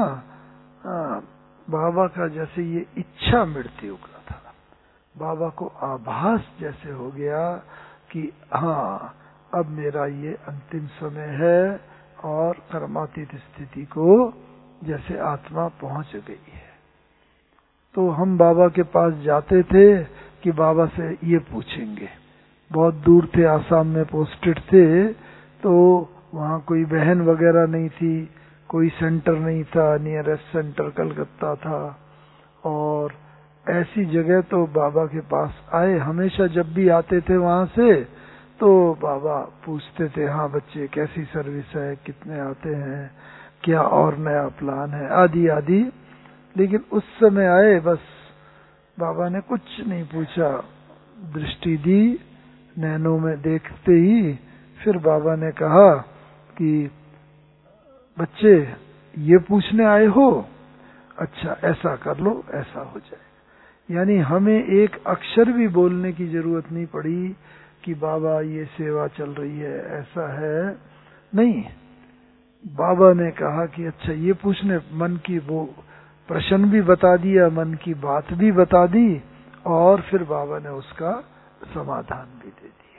बाबा का जैसे ये इच्छा मृत्यु का था, बाबा को आभास जैसे हो गया कि हाँ अब मेरा ये अंतिम समय है, और कर्मातीत स्थिति को जैसे आत्मा पहुंच गई है। तो हम बाबा के पास जाते थे कि बाबा से ये पूछेंगे। बहुत दूर थे, आसाम में पोस्टेड थे, तो वहाँ कोई बहन वगैरह नहीं थी, कोई सेंटर नहीं था, नियरेस्ट सेंटर कलकत्ता था। और ऐसी जगह तो बाबा के पास आए, हमेशा जब भी आते थे वहाँ से तो बाबा पूछते थे, हाँ बच्चे कैसी सर्विस है, कितने आते हैं, क्या और नया प्लान है, आदि आदि। लेकिन उस समय आए, बस बाबा ने कुछ नहीं पूछा, दृष्टि दी, नैनों में देखते ही फिर बाबा ने कहा कि बच्चे ये पूछने आए हो, अच्छा ऐसा कर लो, ऐसा हो जाए। यानी हमें एक अक्षर भी बोलने की जरूरत नहीं पड़ी कि बाबा ये सेवा चल रही है, ऐसा है नहीं। बाबा ने कहा कि अच्छा ये पूछने, मन की वो प्रश्न भी बता दिया, मन की बात भी बता दी, और फिर बाबा ने उसका समाधान भी दे दिया।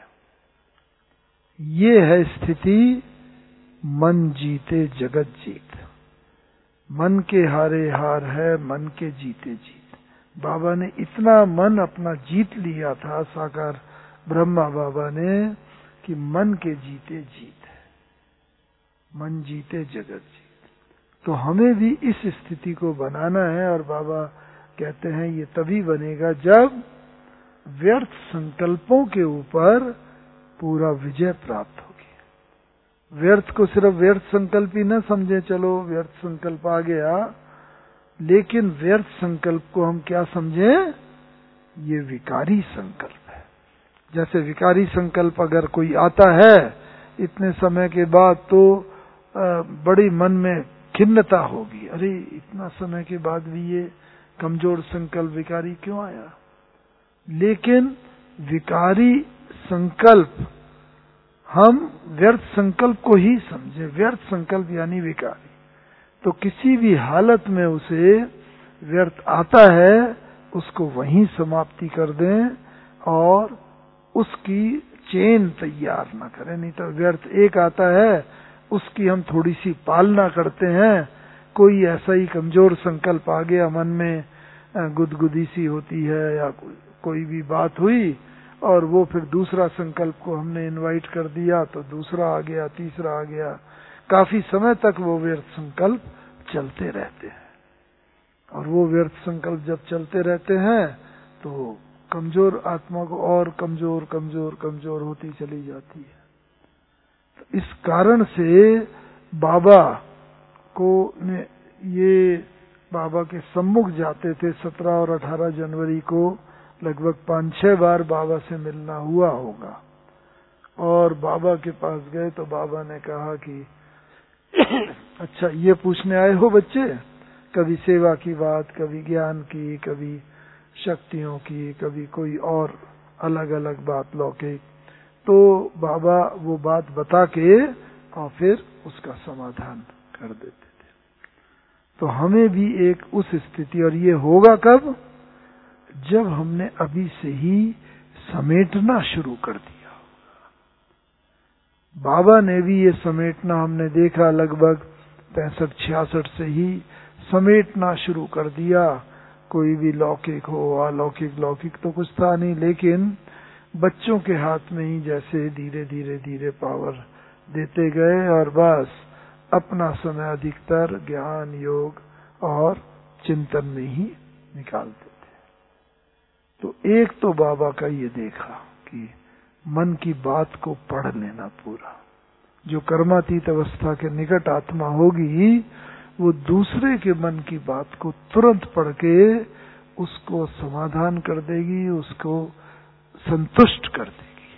ये है स्थिति मन जीते जगत जीत। मन के हारे हार है, मन के जीते जीत। बाबा ने इतना मन अपना जीत लिया था, साकार ब्रह्मा बाबा ने, कि मन के जीते जीत है, मन जीते जगत जीत। तो हमें भी इस स्थिति को बनाना है, और बाबा कहते हैं ये तभी बनेगा जब व्यर्थ संकल्पों के ऊपर पूरा विजय प्राप्त होगी। व्यर्थ को सिर्फ व्यर्थ संकल्प ही न समझे, चलो व्यर्थ संकल्प आ गया, लेकिन व्यर्थ संकल्प को हम क्या समझें, ये विकारी संकल्प है। जैसे विकारी संकल्प अगर कोई आता है इतने समय के बाद, तो बड़ी मन में खिन्नता होगी, अरे इतना समय के बाद भी ये कमजोर संकल्प विकारी क्यों आया। लेकिन विकारी संकल्प हम व्यर्थ संकल्प को ही समझे, व्यर्थ संकल्प यानी विकारी, तो किसी भी हालत में उसे व्यर्थ आता है उसको वहीं समाप्ति कर दें और उसकी चेन तैयार न करें। नहीं तो व्यर्थ एक आता है उसकी हम थोड़ी सी पालना करते हैं, कोई ऐसा ही कमजोर संकल्प आ गया मन में, गुदगुदी सी होती है या कोई भी बात हुई और वो फिर दूसरा संकल्प को हमने इनवाइट कर दिया तो दूसरा आ गया, तीसरा आ गया, काफी समय तक वो व्यर्थ संकल्प चलते रहते हैं। और वो व्यर्थ संकल्प जब चलते रहते हैं तो कमजोर आत्मा को और कमजोर कमजोर कमजोर होती चली जाती है। तो इस कारण से बाबा को ये बाबा के सम्मुख जाते थे। 17 और 18 जनवरी को लगभग 5-6 बार बाबा से मिलना हुआ होगा। और बाबा के पास गए तो बाबा ने कहा कि अच्छा ये पूछने आए हो बच्चे, कभी सेवा की बात, कभी ज्ञान की, कभी शक्तियों की, कभी कोई और अलग अलग बात लौकिक। तो बाबा वो बात बता के और फिर उसका समाधान कर देते थे। तो हमें भी एक उस स्थिति, और ये होगा कब, जब हमने अभी से ही समेटना शुरू कर दिया। बाबा ने भी ये समेटना हमने देखा, लगभग 65-66 से ही समेटना शुरू कर दिया। कोई भी लौकिक हो, अलौकिक, लौकिक तो कुछ था नहीं, लेकिन बच्चों के हाथ में ही जैसे धीरे धीरे धीरे पावर देते गए और बस अपना समय अधिकतर ज्ञान, योग और चिंतन में ही निकालते थे। तो एक तो बाबा का ये देखा कि मन की बात को पढ़ लेना पूरा। जो कर्मातीत अवस्था के निकट आत्मा होगी वो दूसरे के मन की बात को तुरंत पढ़ के उसको समाधान कर देगी, उसको संतुष्ट कर देगी।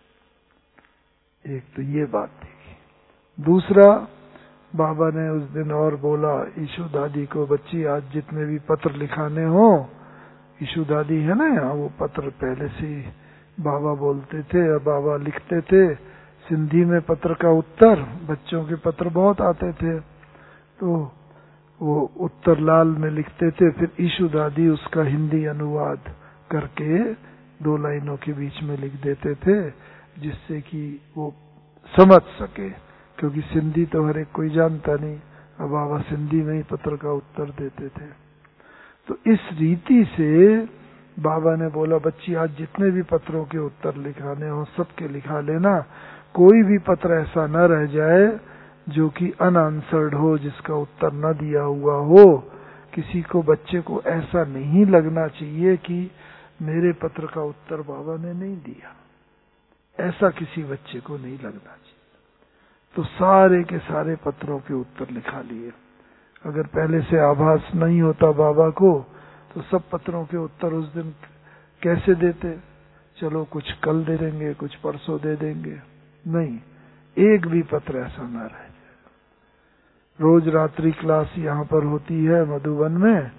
एक तो ये बात देखी। दूसरा, बाबा ने उस दिन और बोला ईशु दादी को, बच्ची आज जितने भी पत्र लिखाने हो, ईशु दादी है ना यहाँ, वो पत्र पहले से ही बाबा बोलते थे और बाबा लिखते थे सिंधी में पत्र का उत्तर। बच्चों के पत्र बहुत आते थे तो वो उत्तर लाल में लिखते थे, फिर ईशु दादी उसका हिंदी अनुवाद करके 2 लाइनों के बीच में लिख देते थे, जिससे कि वो समझ सके, क्योंकि सिंधी तो हर एक कोई जानता नहीं। अब बाबा सिंधी में ही पत्र का उत्तर देते थे। तो इस रीति से बाबा ने बोला बच्ची आज जितने भी पत्रों के उत्तर लिखाने हो सबके लिखा लेना, कोई भी पत्र ऐसा न रह जाए जो कि अनआंसर्ड हो, जिसका उत्तर न दिया हुआ हो। किसी को, बच्चे को ऐसा नहीं लगना चाहिए कि मेरे पत्र का उत्तर बाबा ने नहीं दिया, ऐसा किसी बच्चे को नहीं लगना चाहिए। तो सारे के सारे पत्रों के उत्तर लिखा लिए। अगर पहले से आभास नहीं होता बाबा को तो सब पत्रों के उत्तर उस दिन कैसे देते, चलो कुछ कल दे देंगे, कुछ परसों दे देंगे, नहीं, एक भी पत्र ऐसा ना रह जाए। रोज रात्रि क्लास यहाँ पर होती है मधुबन में,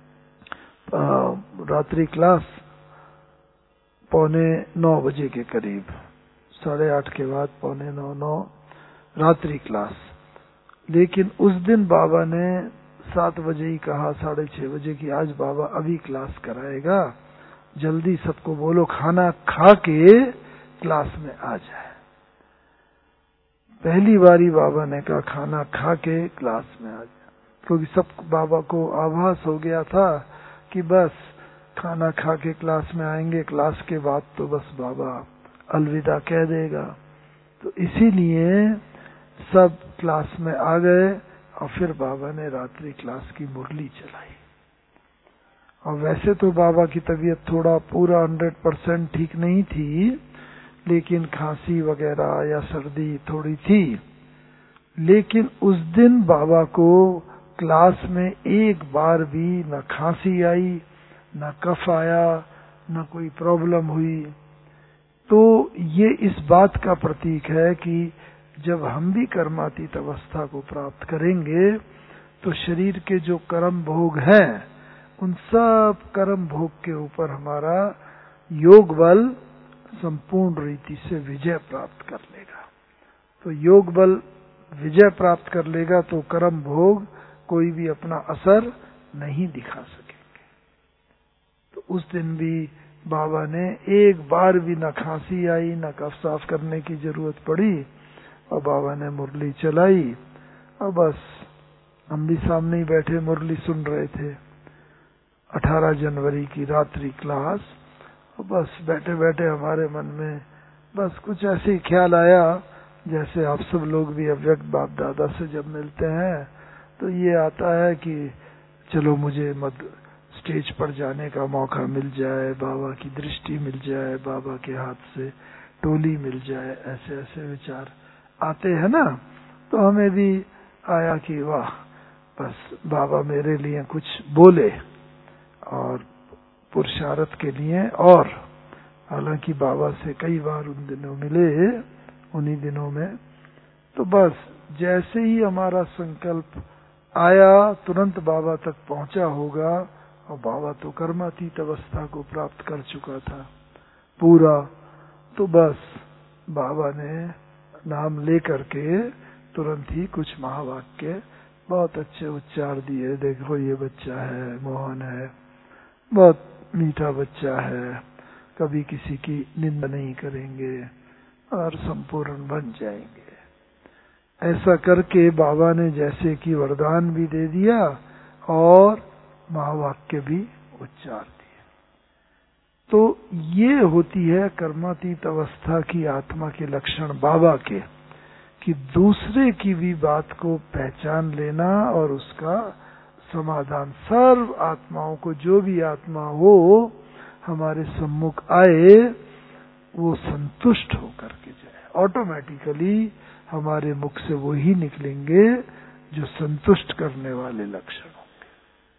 रात्रि क्लास 8:45 बजे के करीब, 8:30 के बाद 8:45-9 रात्रि क्लास। लेकिन उस दिन बाबा ने 7 बजे ही कहा, 6:30 बजे की आज बाबा अभी क्लास कराएगा, जल्दी सबको बोलो खाना खा के क्लास में आ जाए। पहली बारी बाबा ने कहा खाना खा के क्लास में आ जाए, क्योंकि सब बाबा को आभास हो गया था कि बस खाना खा के क्लास में आएंगे, क्लास के बाद तो बस बाबा अलविदा कह देगा। तो इसीलिए सब क्लास में आ गए और फिर बाबा ने रात्रि क्लास की मुरली चलाई। और वैसे तो बाबा की तबीयत थोड़ा पूरा 100% ठीक नहीं थी, लेकिन खांसी वगैरह या सर्दी थोड़ी थी। लेकिन उस दिन बाबा को क्लास में एक बार भी न खांसी आई, न कफ आया, न कोई प्रॉब्लम हुई। तो ये इस बात का प्रतीक है कि जब हम भी कर्मातीत अवस्था को प्राप्त करेंगे तो शरीर के जो कर्म भोग हैं उन सब कर्म भोग के ऊपर हमारा योग बल संपूर्ण रीति से विजय प्राप्त कर लेगा। तो योग बल विजय प्राप्त कर लेगा तो कर्म भोग कोई भी अपना असर नहीं दिखा सकेंगे। तो उस दिन भी बाबा ने एक बार भी न खांसी आई, न कफ साफ करने की जरूरत पड़ी, और बाबा ने मुरली चलाई। और बस हम भी सामने ही बैठे मुरली सुन रहे थे, 18 जनवरी की रात्रि क्लास। और बस बैठे बैठे हमारे मन में बस कुछ ऐसे ही ख्याल आया, जैसे आप सब लोग भी अव्यक्त बाप दादा से जब मिलते हैं तो ये आता है कि चलो मुझे स्टेज पर जाने का मौका मिल जाए, बाबा की दृष्टि मिल जाए, बाबा के हाथ से टोली मिल जाए, ऐसे ऐसे विचार आते हैं ना, तो हमें भी आया कि वाह, बस बाबा मेरे लिए कुछ बोले और पुरुषार्थ के लिए। और हालांकि बाबा से कई बार उन दिनों मिले, उन्हीं दिनों में, तो बस जैसे ही हमारा संकल्प आया तुरंत बाबा तक पहुंचा होगा। और बाबा तो कर्मातीत अवस्था को प्राप्त कर चुका था पूरा। तो बस बाबा ने नाम लेकर के तुरंत ही कुछ महावाक्य बहुत अच्छे उच्चार दिए। देखो ये बच्चा है, मोहन है, बहुत मीठा बच्चा है, कभी किसी की निंदा नहीं करेंगे और संपूर्ण बन जाएंगे। ऐसा करके बाबा ने जैसे कि वरदान भी दे दिया और महावाक्य भी उच्चार दिए। तो ये होती है कर्मातीत अवस्था की आत्मा के लक्षण बाबा के, कि दूसरे की भी बात को पहचान लेना और उसका समाधान। सर्व आत्माओं को, जो भी आत्मा हो हमारे सम्मुख आए, वो संतुष्ट होकर के जाए। ऑटोमेटिकली हमारे मुख से वो ही निकलेंगे जो संतुष्ट करने वाले लक्षण होंगे।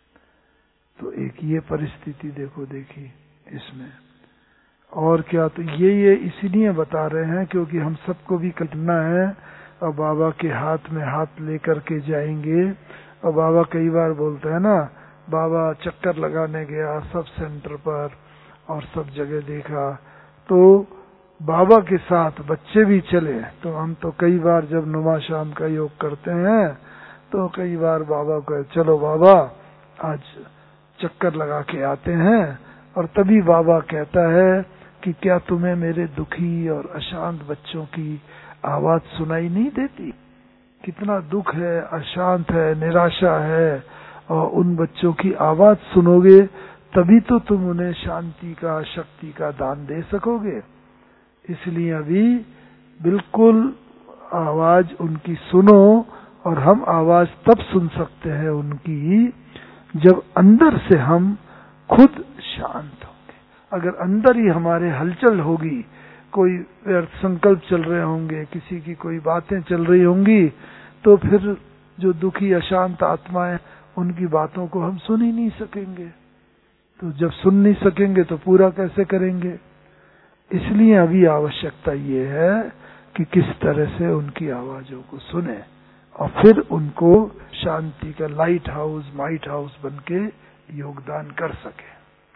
तो एक ये परिस्थिति देखो, देखी इसमें। और क्या, तो ये इसीलिए बता रहे हैं क्योंकि हम सबको भी कल्पना है और बाबा के हाथ में हाथ लेकर के जाएंगे। और बाबा कई बार बोलते हैं ना, बाबा चक्कर लगाने गया सब सेंटर पर और सब जगह देखा, तो बाबा के साथ बच्चे भी चले। तो हम तो कई बार जब नुमा शाम का योग करते हैं तो कई बार बाबा को, चलो बाबा आज चक्कर लगा के आते हैं। और तभी बाबा कहता है कि क्या तुम्हें मेरे दुखी और अशांत बच्चों की आवाज सुनाई नहीं देती? कितना दुख है, अशांत है, निराशा है, और उन बच्चों की आवाज सुनोगे तभी तो तुम उन्हें शांति का, शक्ति का दान दे सकोगे। इसलिए अभी बिल्कुल आवाज उनकी सुनो। और हम आवाज तब सुन सकते हैं उनकी जब अंदर से हम खुद शांत होंगे। अगर अंदर ही हमारे हलचल होगी, कोई व्यर्थ संकल्प चल रहे होंगे, किसी की कोई बातें चल रही होंगी, तो फिर जो दुखी अशांत आत्माएं, उनकी बातों को हम सुन ही नहीं सकेंगे। तो जब सुन नहीं सकेंगे तो पूरा कैसे करेंगे? इसलिए अभी आवश्यकता ये है कि किस तरह से उनकी आवाजों को सुने और फिर उनको शांति का लाइट हाउस, माइट हाउस बनके योगदान कर सके।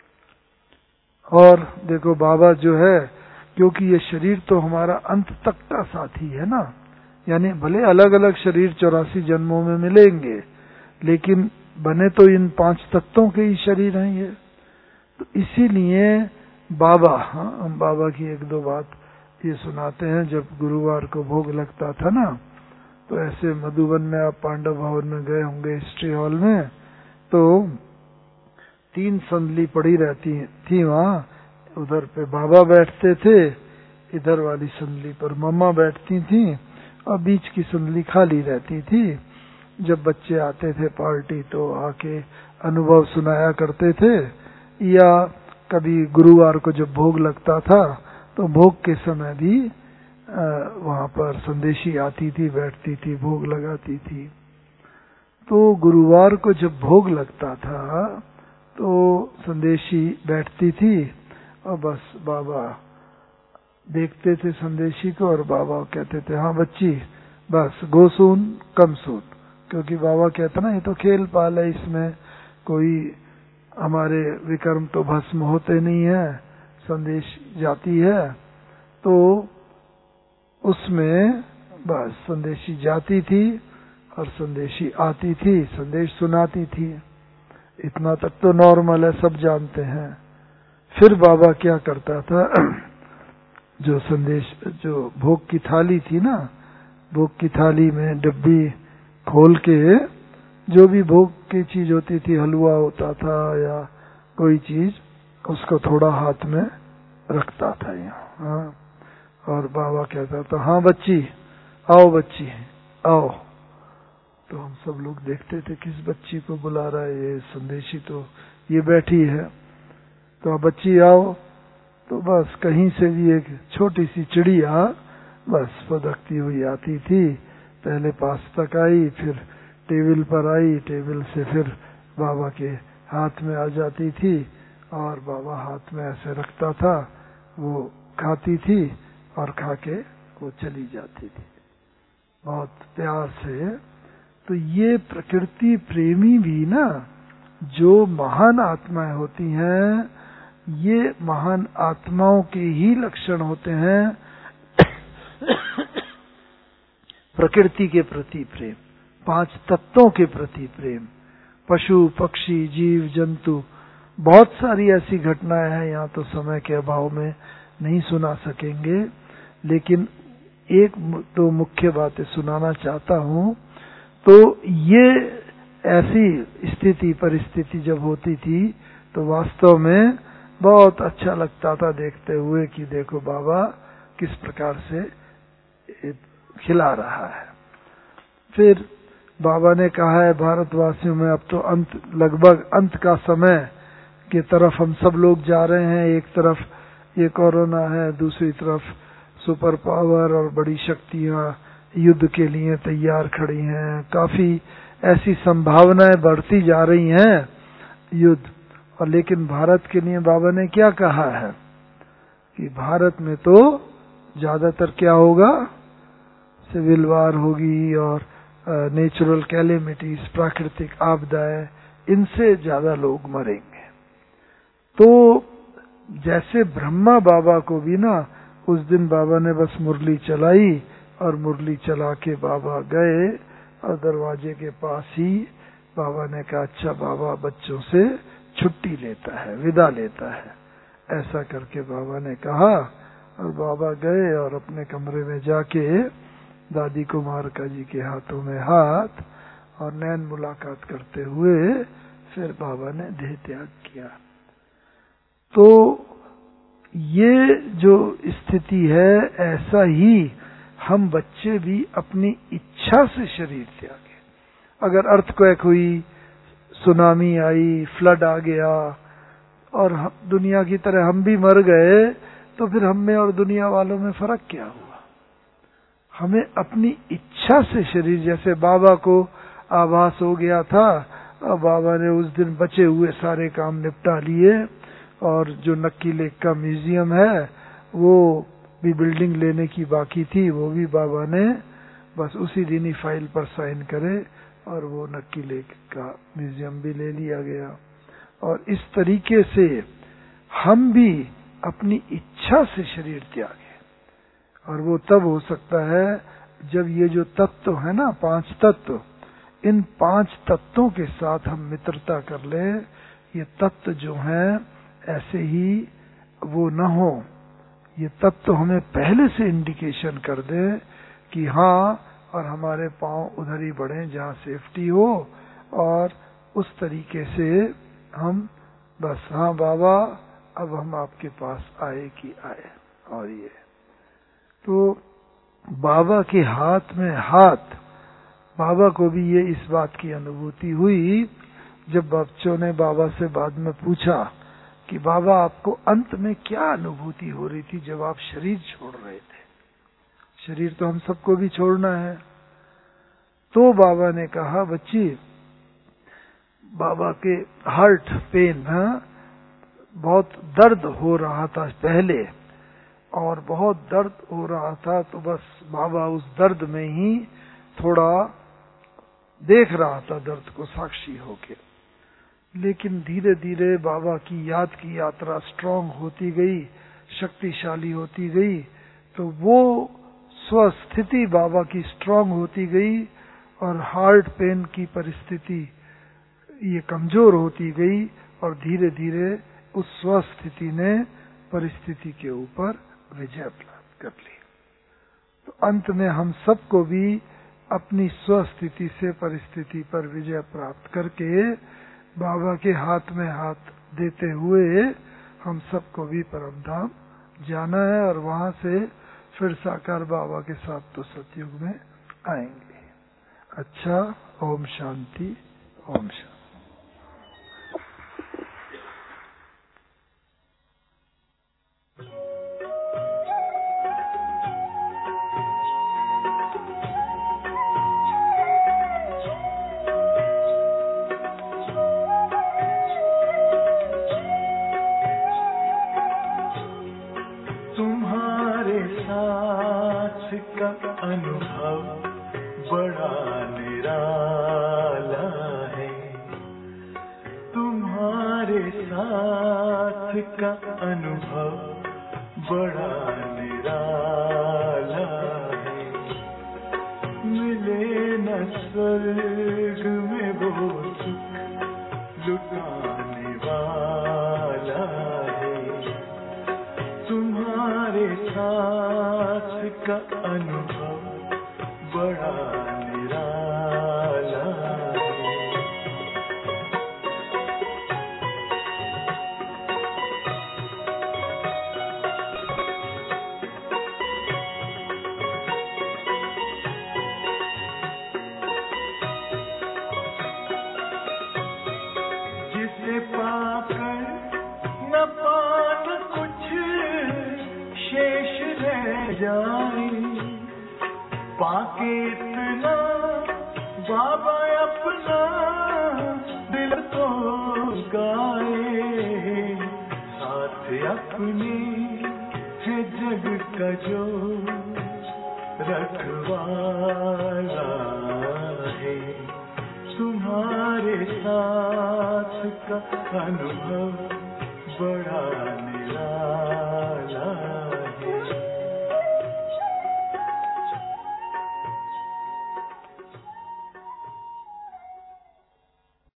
और देखो बाबा जो है, क्योंकि ये शरीर तो हमारा अंत तक का साथी है ना, यानी भले अलग अलग शरीर 84 जन्मों में मिलेंगे, लेकिन बने तो इन 5 तत्वों के ही शरीर हैं ये। तो इसीलिए बाबा, हम बाबा की 1-2 बात ये सुनाते हैं। जब गुरुवार को भोग लगता था ना, तो ऐसे मधुबन में, आप पांडव भवन में गए होंगे, हिस्ट्री हॉल में, तो 3 संदली पड़ी रहती थी वहां। उधर पे बाबा बैठते थे, इधर वाली संदली पर मम्मा बैठती थी और बीच की संदली खाली रहती थी। जब बच्चे आते थे पार्टी तो आके अनुभव सुनाया करते थे, या कभी गुरुवार को जब भोग लगता था तो भोग के समय भी वहां पर संदेशी आती थी, बैठती थी, भोग लगाती थी। तो गुरुवार को जब भोग लगता था तो संदेशी बैठती थी और बस बाबा देखते थे संदेशी को, और बाबा कहते थे, हाँ बच्ची बस गो सून कम सून। क्योंकि बाबा कहता ना, ये तो खेल पाल है, इसमें कोई हमारे विकर्म तो भस्म होते नहीं है, संदेश जाती है। तो उसमें बस संदेशी जाती थी और संदेशी आती थी, संदेश सुनाती थी। इतना तक तो नॉर्मल है, सब जानते हैं। फिर बाबा क्या करता था, जो संदेश, जो भोग की थाली थी ना, भोग की थाली में डब्बी खोल के जो भी भोग की चीज होती थी, हलवा होता था या कोई चीज, उसको थोड़ा हाथ में रखता था यहाँ। हाँ, और बाबा कहता था, हाँ बच्ची आओ, बच्ची आओ। तो हम सब लोग देखते थे किस बच्ची को बुला रहा है, ये संदेशी तो ये बैठी है, तो बच्ची आओ। तो बस कहीं से भी एक छोटी सी चिड़िया बस फुदकती हुई आती थी, पहले पास तक आई, फिर टेबल पर आई, टेबल से फिर बाबा के हाथ में आ जाती थी और बाबा हाथ में ऐसे रखता था, वो खाती थी और खा के वो चली जाती थी बहुत प्यार से। तो ये प्रकृति प्रेमी भी ना, जो महान आत्माएं होती हैं, ये महान आत्माओं के ही लक्षण होते हैं प्रकृति के प्रति प्रेम, 5 तत्वों के प्रति प्रेम, पशु पक्षी जीव जंतु, बहुत सारी ऐसी घटनाएं हैं, यहाँ तो समय के अभाव में नहीं सुना सकेंगे, लेकिन एक तो मुख्य बातें सुनाना चाहता हूँ। तो ये ऐसी स्थिति परिस्थिति जब होती थी तो वास्तव में बहुत अच्छा लगता था देखते हुए कि देखो बाबा किस प्रकार से खिला रहा है। फिर बाबा ने कहा है भारतवासियों में अब तो अंत, लगभग अंत का समय की तरफ हम सब लोग जा रहे हैं। एक तरफ ये कोरोना है, दूसरी तरफ सुपर पावर और बड़ी शक्तियां युद्ध के लिए तैयार खड़ी हैं, काफी ऐसी संभावनाएं बढ़ती जा रही हैं युद्ध। और लेकिन भारत के लिए बाबा ने क्या कहा है कि भारत में तो ज्यादातर क्या होगा, सिविल वार होगी और नेचुरल कैलेमिटीज, प्राकृतिक आपदाएं, इनसे ज्यादा लोग मरेंगे। तो जैसे ब्रह्मा बाबा को भी ना उस दिन बाबा ने बस मुरली चलाई और मुरली चला के बाबा गए और दरवाजे के पास ही बाबा ने कहा अच्छा बाबा बच्चों से छुट्टी लेता है, विदा लेता है, ऐसा करके बाबा ने कहा। और बाबा गए और अपने कमरे में जाके दादी कुमारिका जी के हाथों में हाथ और नैन मुलाकात करते हुए फिर बाबा ने देह त्याग किया। तो ये जो स्थिति है, ऐसा ही हम बच्चे भी अपनी इच्छा से शरीर त्यागे। अगर अर्थक्वेक हुई, सुनामी आई, फ्लड आ गया और दुनिया की तरह हम भी मर गए, तो फिर हम में और दुनिया वालों में फर्क क्या हुआ? हमें अपनी इच्छा से शरीर, जैसे बाबा को आभास हो गया था और बाबा ने उस दिन बचे हुए सारे काम निपटा लिए और जो नक्की लेक का म्यूजियम है वो भी बिल्डिंग लेने की बाकी थी, वो भी बाबा ने बस उसी दिन ही फाइल पर साइन करे और वो नक्की लेक का म्यूजियम भी ले लिया गया। और इस तरीके से हम भी अपनी इच्छा से शरीर त्यागे, और वो तब हो सकता है जब ये जो तत्व है ना, 5 तत्व, इन 5 तत्वों के साथ हम मित्रता कर ले। ये तत्व जो हैं ऐसे ही वो न हो, ये तत्व हमें पहले से इंडिकेशन कर दे कि हाँ, और हमारे पांव उधर ही बढ़े जहाँ सेफ्टी हो, और उस तरीके से हम बस हाँ बाबा अब हम आपके पास आए कि आए। और ये तो बाबा के हाथ में हाथ, बाबा को भी ये इस बात की अनुभूति हुई जब बच्चों ने बाबा से बाद में पूछा कि बाबा आपको अंत में क्या अनुभूति हो रही थी जब आप शरीर छोड़ रहे थे? शरीर तो हम सबको भी छोड़ना है। तो बाबा ने कहा बच्ची, बाबा के हार्ट पेन, बहुत दर्द हो रहा था पहले, और बहुत दर्द हो रहा था, तो बस बाबा उस दर्द में ही थोड़ा देख रहा था दर्द को साक्षी होके। लेकिन धीरे धीरे बाबा की याद की यात्रा स्ट्रांग होती गई, शक्तिशाली होती गई, तो वो स्वस्थिति बाबा की स्ट्रांग होती गई और हार्ट पेन की परिस्थिति ये कमजोर होती गई, और धीरे धीरे उस स्वस्थिति ने परिस्थिति के ऊपर विजय प्राप्त कर ली। तो अंत में हम सबको भी अपनी स्वस्थिति से परिस्थिति पर विजय प्राप्त करके बाबा के हाथ में हाथ देते हुए हम सबको भी परम धाम जाना है, और वहां से फिर साकार बाबा के साथ तो सतयुग में आएंगे। अच्छा, ओम शांति, ओम शांति। तुम्हारे साथ का अनुभव बड़ा निराला है, तुम्हारे साथ का अनुभव बड़ा निराला है। मिले न स्वर्ग में वो सुख लुटाने वाला है, तुम्हारे साथ का अनुभव बड़ा निराला है। जिसे पाकर न पान कुछ शेष रह जाए, पाके इतना बाबा अपना दिल तो गाए, साथ अपने है जग का जो रखवाला है, तुम्हारे साथ का अनुभव बड़ा निराला